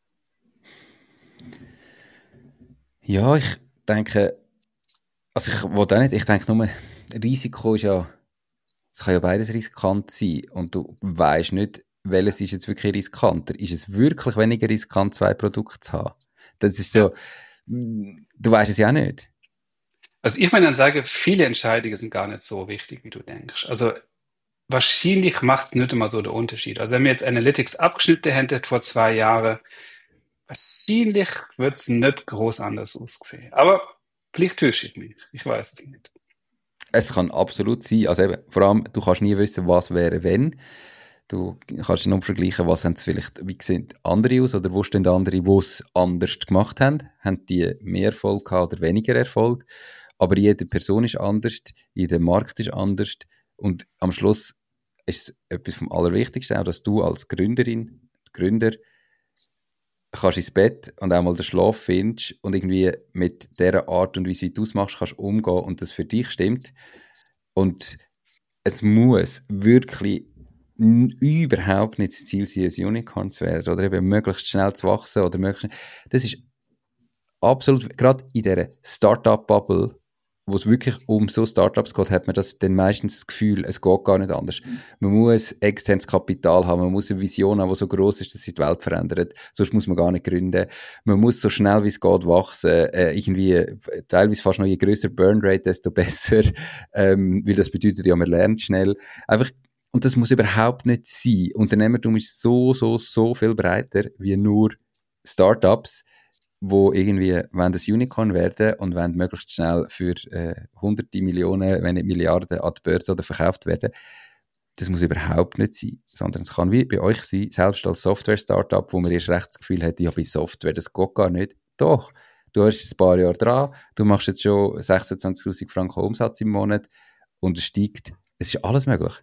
ja, ich denke, also ich wollte auch nicht, ich denke nur, Risiko ist ja, es kann ja beides riskant sein und du weißt nicht, welches ist jetzt wirklich riskanter. Ist es wirklich weniger riskant, zwei Produkte zu haben? Das ist
Ja.
so, mm, du weißt es ja auch nicht.
Also ich meine dann sage, viele Entscheidungen sind gar nicht so wichtig, wie du denkst. Also wahrscheinlich macht nicht immer so der Unterschied. Also wenn wir jetzt Analytics abgeschnitten hätten vor zwei Jahren, wahrscheinlich wird es nicht groß anders aussehen. Aber vielleicht täusche ich mich. Ich weiß es nicht.
Es kann absolut sein, also eben, vor allem, du kannst nie wissen, was wäre, wenn. Du kannst nur vergleichen, was haben sie vielleicht, wie sehen andere aus oder wo stehen andere, die es anders gemacht haben. Haben die mehr Erfolg gehabt oder weniger Erfolg? Aber jede Person ist anders, jeder Markt ist anders und am Schluss ist es etwas vom Allerwichtigsten, auch dass du als Gründerin, Gründer kannst ins Bett und auch mal den Schlaf findest und irgendwie mit der Art und Weise, wie du es machst, kannst umgehen und das für dich stimmt. Und es muss wirklich n- überhaupt nicht das Ziel sein, ein Unicorn zu werden oder eben möglichst schnell zu wachsen oder möglichst. Das ist absolut, gerade in dieser Startup-Bubble, wo es wirklich um so Startups geht, hat man das dann meistens das Gefühl, es geht gar nicht anders. Man muss externes Kapital haben, man muss eine Vision haben, die so groß ist, dass sie die Welt verändert. Sonst muss man gar nicht gründen. Man muss so schnell wie es geht wachsen. Äh, irgendwie, äh, teilweise fast noch je grösser Burnrate, desto besser. Ähm, weil das bedeutet ja, man lernt schnell. Einfach, und das muss überhaupt nicht sein. Unternehmertum ist so, so, so viel breiter wie nur Startups, wo irgendwie wollen das Unicorn werden und wollen möglichst schnell für äh, hunderte Millionen, wenn nicht Milliarden an die Börse oder verkauft werden. Das muss überhaupt nicht sein, sondern es kann wie bei euch sein, selbst als Software-Startup, wo man erst recht das Gefühl hat, ja, bei Software, das geht gar nicht. Doch, du hast ein paar Jahre dran, du machst jetzt schon sechsundzwanzigtausend Franken Umsatz im Monat und es steigt. Es ist alles möglich.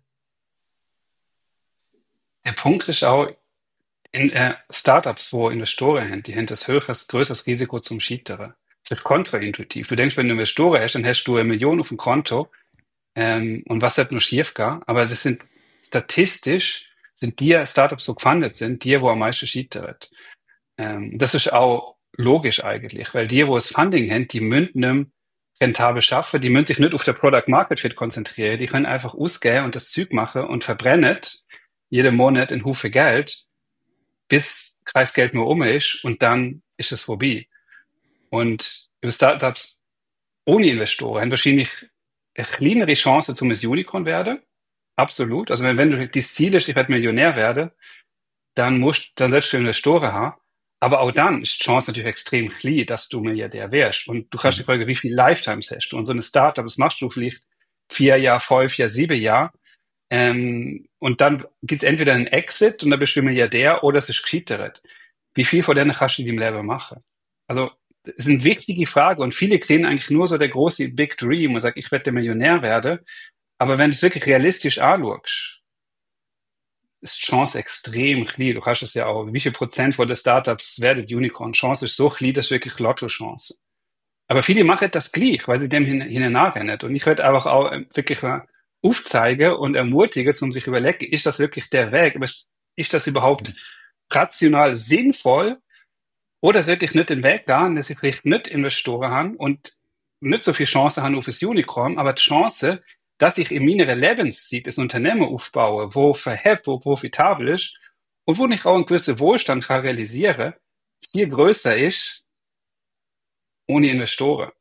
Der Punkt ist auch, in äh, Startups, wo Investoren haben, die haben das höheres, größeres Risiko zum Scheitern. Das ist kontraintuitiv. Du denkst, wenn du Investoren hast, dann hast du eine Million auf dem Konto ähm, und was wird nur schief gehen. Aber das sind statistisch sind die Startups, so gefundet sind, die, wo am meisten scheitern. Ähm, das ist auch logisch eigentlich, weil die, wo es Funding haben, die müssen nicht rentabel schaffen, die müssen sich nicht auf der Product Market Fit konzentrieren, die können einfach ausgehen und das Zeug machen und verbrennen jeden Monat einen Haufen Geld, bis Kreisgeld nur um ist und dann ist es vorbei. Und Startups ohne Investoren haben wahrscheinlich eine kleinere Chance, zum Unicorn werden. Absolut. Also wenn, wenn du die Ziel ist, ich werde Millionär werden, dann musst, dann sollst du Investoren haben. Aber auch dann ist die Chance natürlich extrem klein, dass du Milliardär wärst. Und du kannst die Frage, wie viel Lifetimes hast du? Und so eine Startup, das machst du vielleicht vier Jahre, fünf Jahre, sieben Jahre. Ähm, und dann gibt's entweder einen Exit und dann bist du Milliardär oder es ist gescheitert. Wie viel von denen kannst du in deinem Leben machen? Also, das ist eine wichtige Frage und viele sehen eigentlich nur so der große Big Dream und sagen, ich werde Millionär werden. Aber wenn du es wirklich realistisch anschaust, ist die Chance extrem klein. Du kannst es ja auch, wie viel Prozent von den Startups werden Unicorn? Chance ist so klein, das ist wirklich Lotto-Chance. Aber viele machen das gleich, weil sie dem hin, hin nachrennen. Und ich werde einfach auch äh, wirklich mal aufzeigen und ermutigen, um sich überlegen, ist das wirklich der Weg? Aber ist das überhaupt rational sinnvoll? Oder sollte ich nicht den Weg gehen, dass ich vielleicht nicht Investoren habe und nicht so viel Chance habe auf das Unicorn, aber die Chance, dass ich in meiner Lebenszeit ein Unternehmen aufbaue, wo verhebt, wo profitabel ist und wo ich auch einen gewissen Wohlstand kann realisieren, viel größer ist ohne Investoren.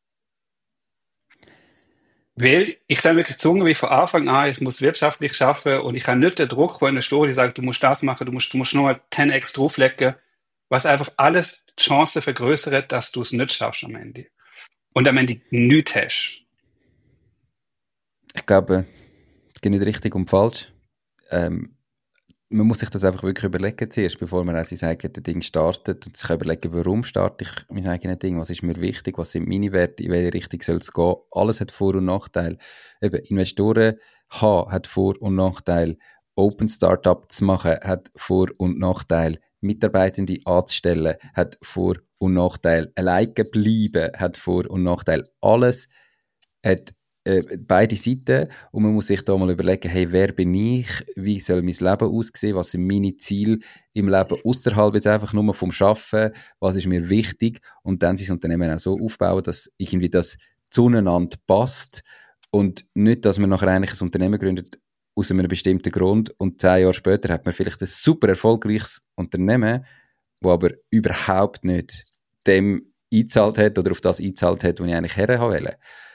Weil ich dann wirklich gezwungen bin von Anfang an, ich muss wirtschaftlich schaffen und ich habe nicht den Druck von Investoren, die sagen, du musst das machen, du musst, du musst nochmal zehn x drauflegen, was einfach alles die Chance vergrößert, dass du es nicht schaffst am Ende. Und am Ende nichts hast.
Ich glaube, es geht nicht richtig und falsch. Ähm, man muss sich das einfach wirklich überlegen zuerst, bevor man auch sein eigenes Ding startet und sich überlegen, warum starte ich mein eigenes Ding, was ist mir wichtig, was sind meine Werte, in welche Richtung soll es gehen. Alles hat Vor- und Nachteile. Eben, Investoren haben hat Vor- und Nachteile. Open Startup zu machen hat Vor- und Nachteile. Mitarbeitende anzustellen hat Vor- und Nachteile. Alleine bleiben hat Vor- und Nachteile. Alles hat äh, beide Seiten und man muss sich da mal überlegen, hey, wer bin ich, wie soll mein Leben aussehen, was sind meine Ziele im Leben außerhalb jetzt einfach nur vom Arbeiten, was ist mir wichtig und dann sein Unternehmen auch so aufbauen, dass irgendwie das zueinander passt und nicht, dass man nachher eigentlich ein Unternehmen gründet aus einem bestimmten Grund und zehn Jahre später hat man vielleicht ein super erfolgreiches Unternehmen, wo aber überhaupt nicht dem eingezahlt hat oder auf das eingezahlt hat, was ich eigentlich her wollte.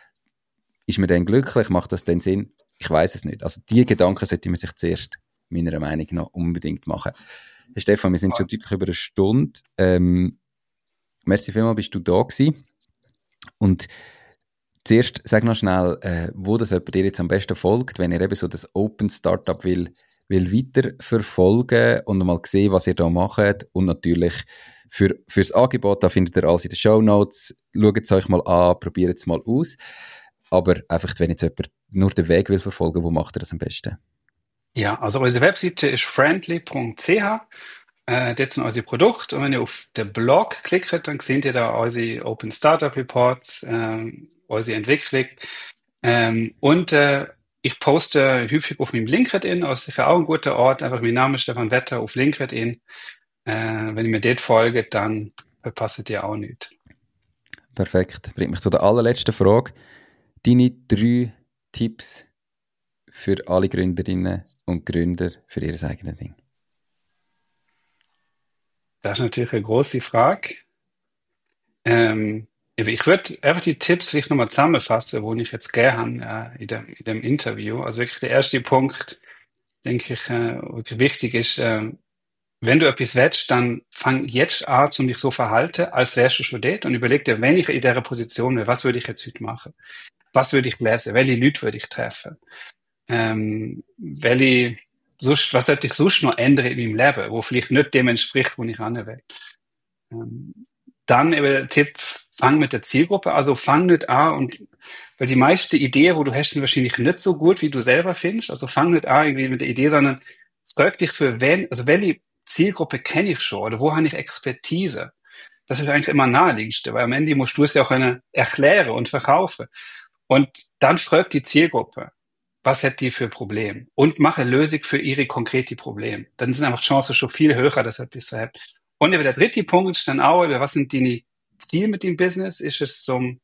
Ist man dann glücklich? Macht das denn Sinn? Ich weiß es nicht. Also die Gedanken sollte man sich zuerst, meiner Meinung nach, unbedingt machen. Hey Stefan, wir sind schon deutlich über eine Stunde. Ähm, merci vielmals, bist du da gewesen. Und zuerst sag noch schnell, äh, wo das jemand dir jetzt am besten folgt, wenn ihr eben so das Open Startup will, will weiter verfolgen und mal sehen, was ihr da macht. Und natürlich für, fürs Angebot, da findet ihr alles in den Shownotes. Schaut es euch mal an, probiert es mal aus. Aber einfach, wenn jetzt jemand nur den Weg will verfolgen, wo macht er das am besten?
Ja, also unsere Webseite ist friendly punkt c h. Äh, dort sind unsere Produkte. Und wenn ihr auf den Blog klickt, dann seht ihr da unsere Open Startup Reports, äh, unsere Entwicklung. Ähm, und äh, ich poste häufig auf meinem LinkedIn, also für auch ein guter Ort, einfach mein Name ist Stefan Wetter auf LinkedIn. Äh, wenn ihr mir dort folgt, dann verpasst ihr auch nichts.
Perfekt. Bringt mich zu der allerletzten Frage. Deine drei Tipps für alle Gründerinnen und Gründer für ihr eigenes Ding?
Das ist natürlich eine grosse Frage. Ähm, ich würde einfach die Tipps vielleicht nochmal zusammenfassen, wo ich jetzt gerne habe äh, in, dem, in dem Interview. Also wirklich der erste Punkt, denke ich, äh, wirklich wichtig ist, äh, wenn du etwas willst, dann fang jetzt an, um dich so verhalten, als wärst du schon dort und überleg dir, wenn ich in dieser Position wäre, was würde ich jetzt heute machen? Was würde ich lesen? Welche Leute würde ich treffen? Ähm, welche, sonst, was sollte ich sonst noch ändern in meinem Leben, wo vielleicht nicht dem entspricht, wo ich hin will? Ähm, dann eben der Tipp, fang mit der Zielgruppe, also fang nicht an und, weil die meisten Ideen, wo du hast, sind wahrscheinlich nicht so gut, wie du selber findest, also fang nicht an irgendwie mit der Idee, sondern frag dich für wen, also welche Zielgruppe kenne ich schon oder wo habe ich Expertise? Das ist eigentlich immer naheliegendste, weil am Ende musst du es ja auch eine erklären und verkaufen. Und dann frag die Zielgruppe, was hat die für Probleme? Und mache Lösung für ihre konkrete Probleme. Dann sind einfach die Chancen schon viel höher, dass etwas so hat. Und über der dritte Punkt ist dann auch, über was sind die Ziele mit dem Business? Ist es zum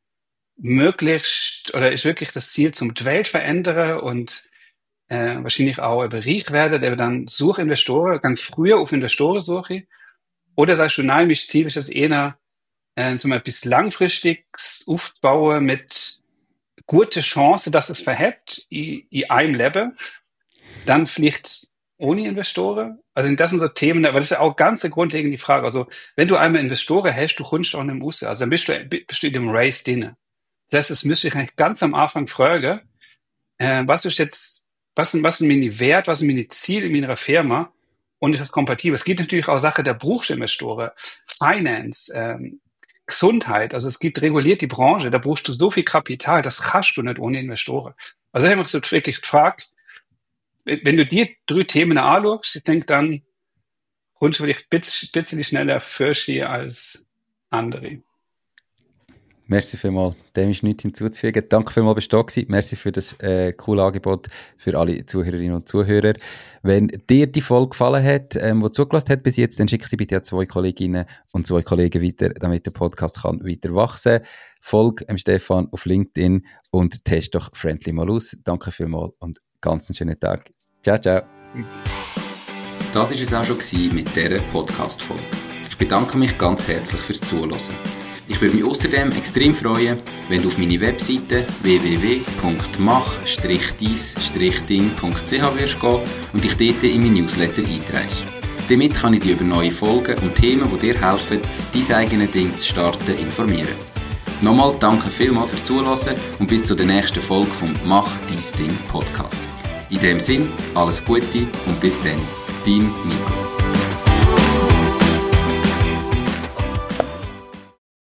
möglichst, oder ist wirklich das Ziel zum die Welt verändern und äh, wahrscheinlich auch über reich werden, der dann suche Investoren, ganz früher auf Investoren suche. Oder sagst du, nein, mein Ziel ist es eher, äh, zum etwas Langfristiges aufbauen mit gute Chance, dass es verhebt in, in einem Leben, dann vielleicht ohne Investoren. Also das sind so Themen, aber das ist ja auch ganz eine grundlegende Frage. Also wenn du einmal Investoren hast, du kommst auch nicht raus. Also dann bist du, bist du in dem Race drin. Das heißt, das müsste ich eigentlich ganz am Anfang fragen, äh, was ist jetzt, was sind, was sind meine Werte, was sind meine Ziele in meiner Firma und ist das kompatibel? Es gibt natürlich auch Sachen der Berufsinvestoren, Finance, ähm, Gesundheit, also es gibt reguliert die Branche, da brauchst du so viel Kapital, das kannst du nicht ohne Investoren. Also ich habe so wirklich gefragt, wenn du die drei Themen anschaust, ich denke, dann kommst du vielleicht ein bisschen schneller Fürschi als andere.
Merci vielmals. Dem ist nichts hinzuzufügen. Danke vielmals, bist du da gewesen. Merci für das äh, coole Angebot für alle Zuhörerinnen und Zuhörer. Wenn dir die Folge gefallen hat, ähm, die zugelassen hat bis jetzt, dann schick sie bitte an zwei Kolleginnen und zwei Kollegen weiter, damit der Podcast kann weiter wachsen. Folg ähm, Stefan auf LinkedIn und test doch Friendly mal aus. Danke vielmals und ganz einen schönen Tag. Ciao, ciao. Das war es auch schon mit dieser Podcast-Folge. Ich bedanke mich ganz herzlich fürs Zuhören. Ich würde mich außerdem extrem freuen, wenn du auf meine Webseite w w w punkt mach deis ding punkt c h wirst gehen und dich dort in mein Newsletter einträgst. Damit kann ich dich über neue Folgen und Themen, die dir helfen, dein eigenes Ding zu starten, informieren. Nochmal danke vielmals fürs Zuhören und bis zur nächsten Folge vom Mach dein Ding Podcast. In dem Sinn, alles Gute und bis dann. Dein Nico.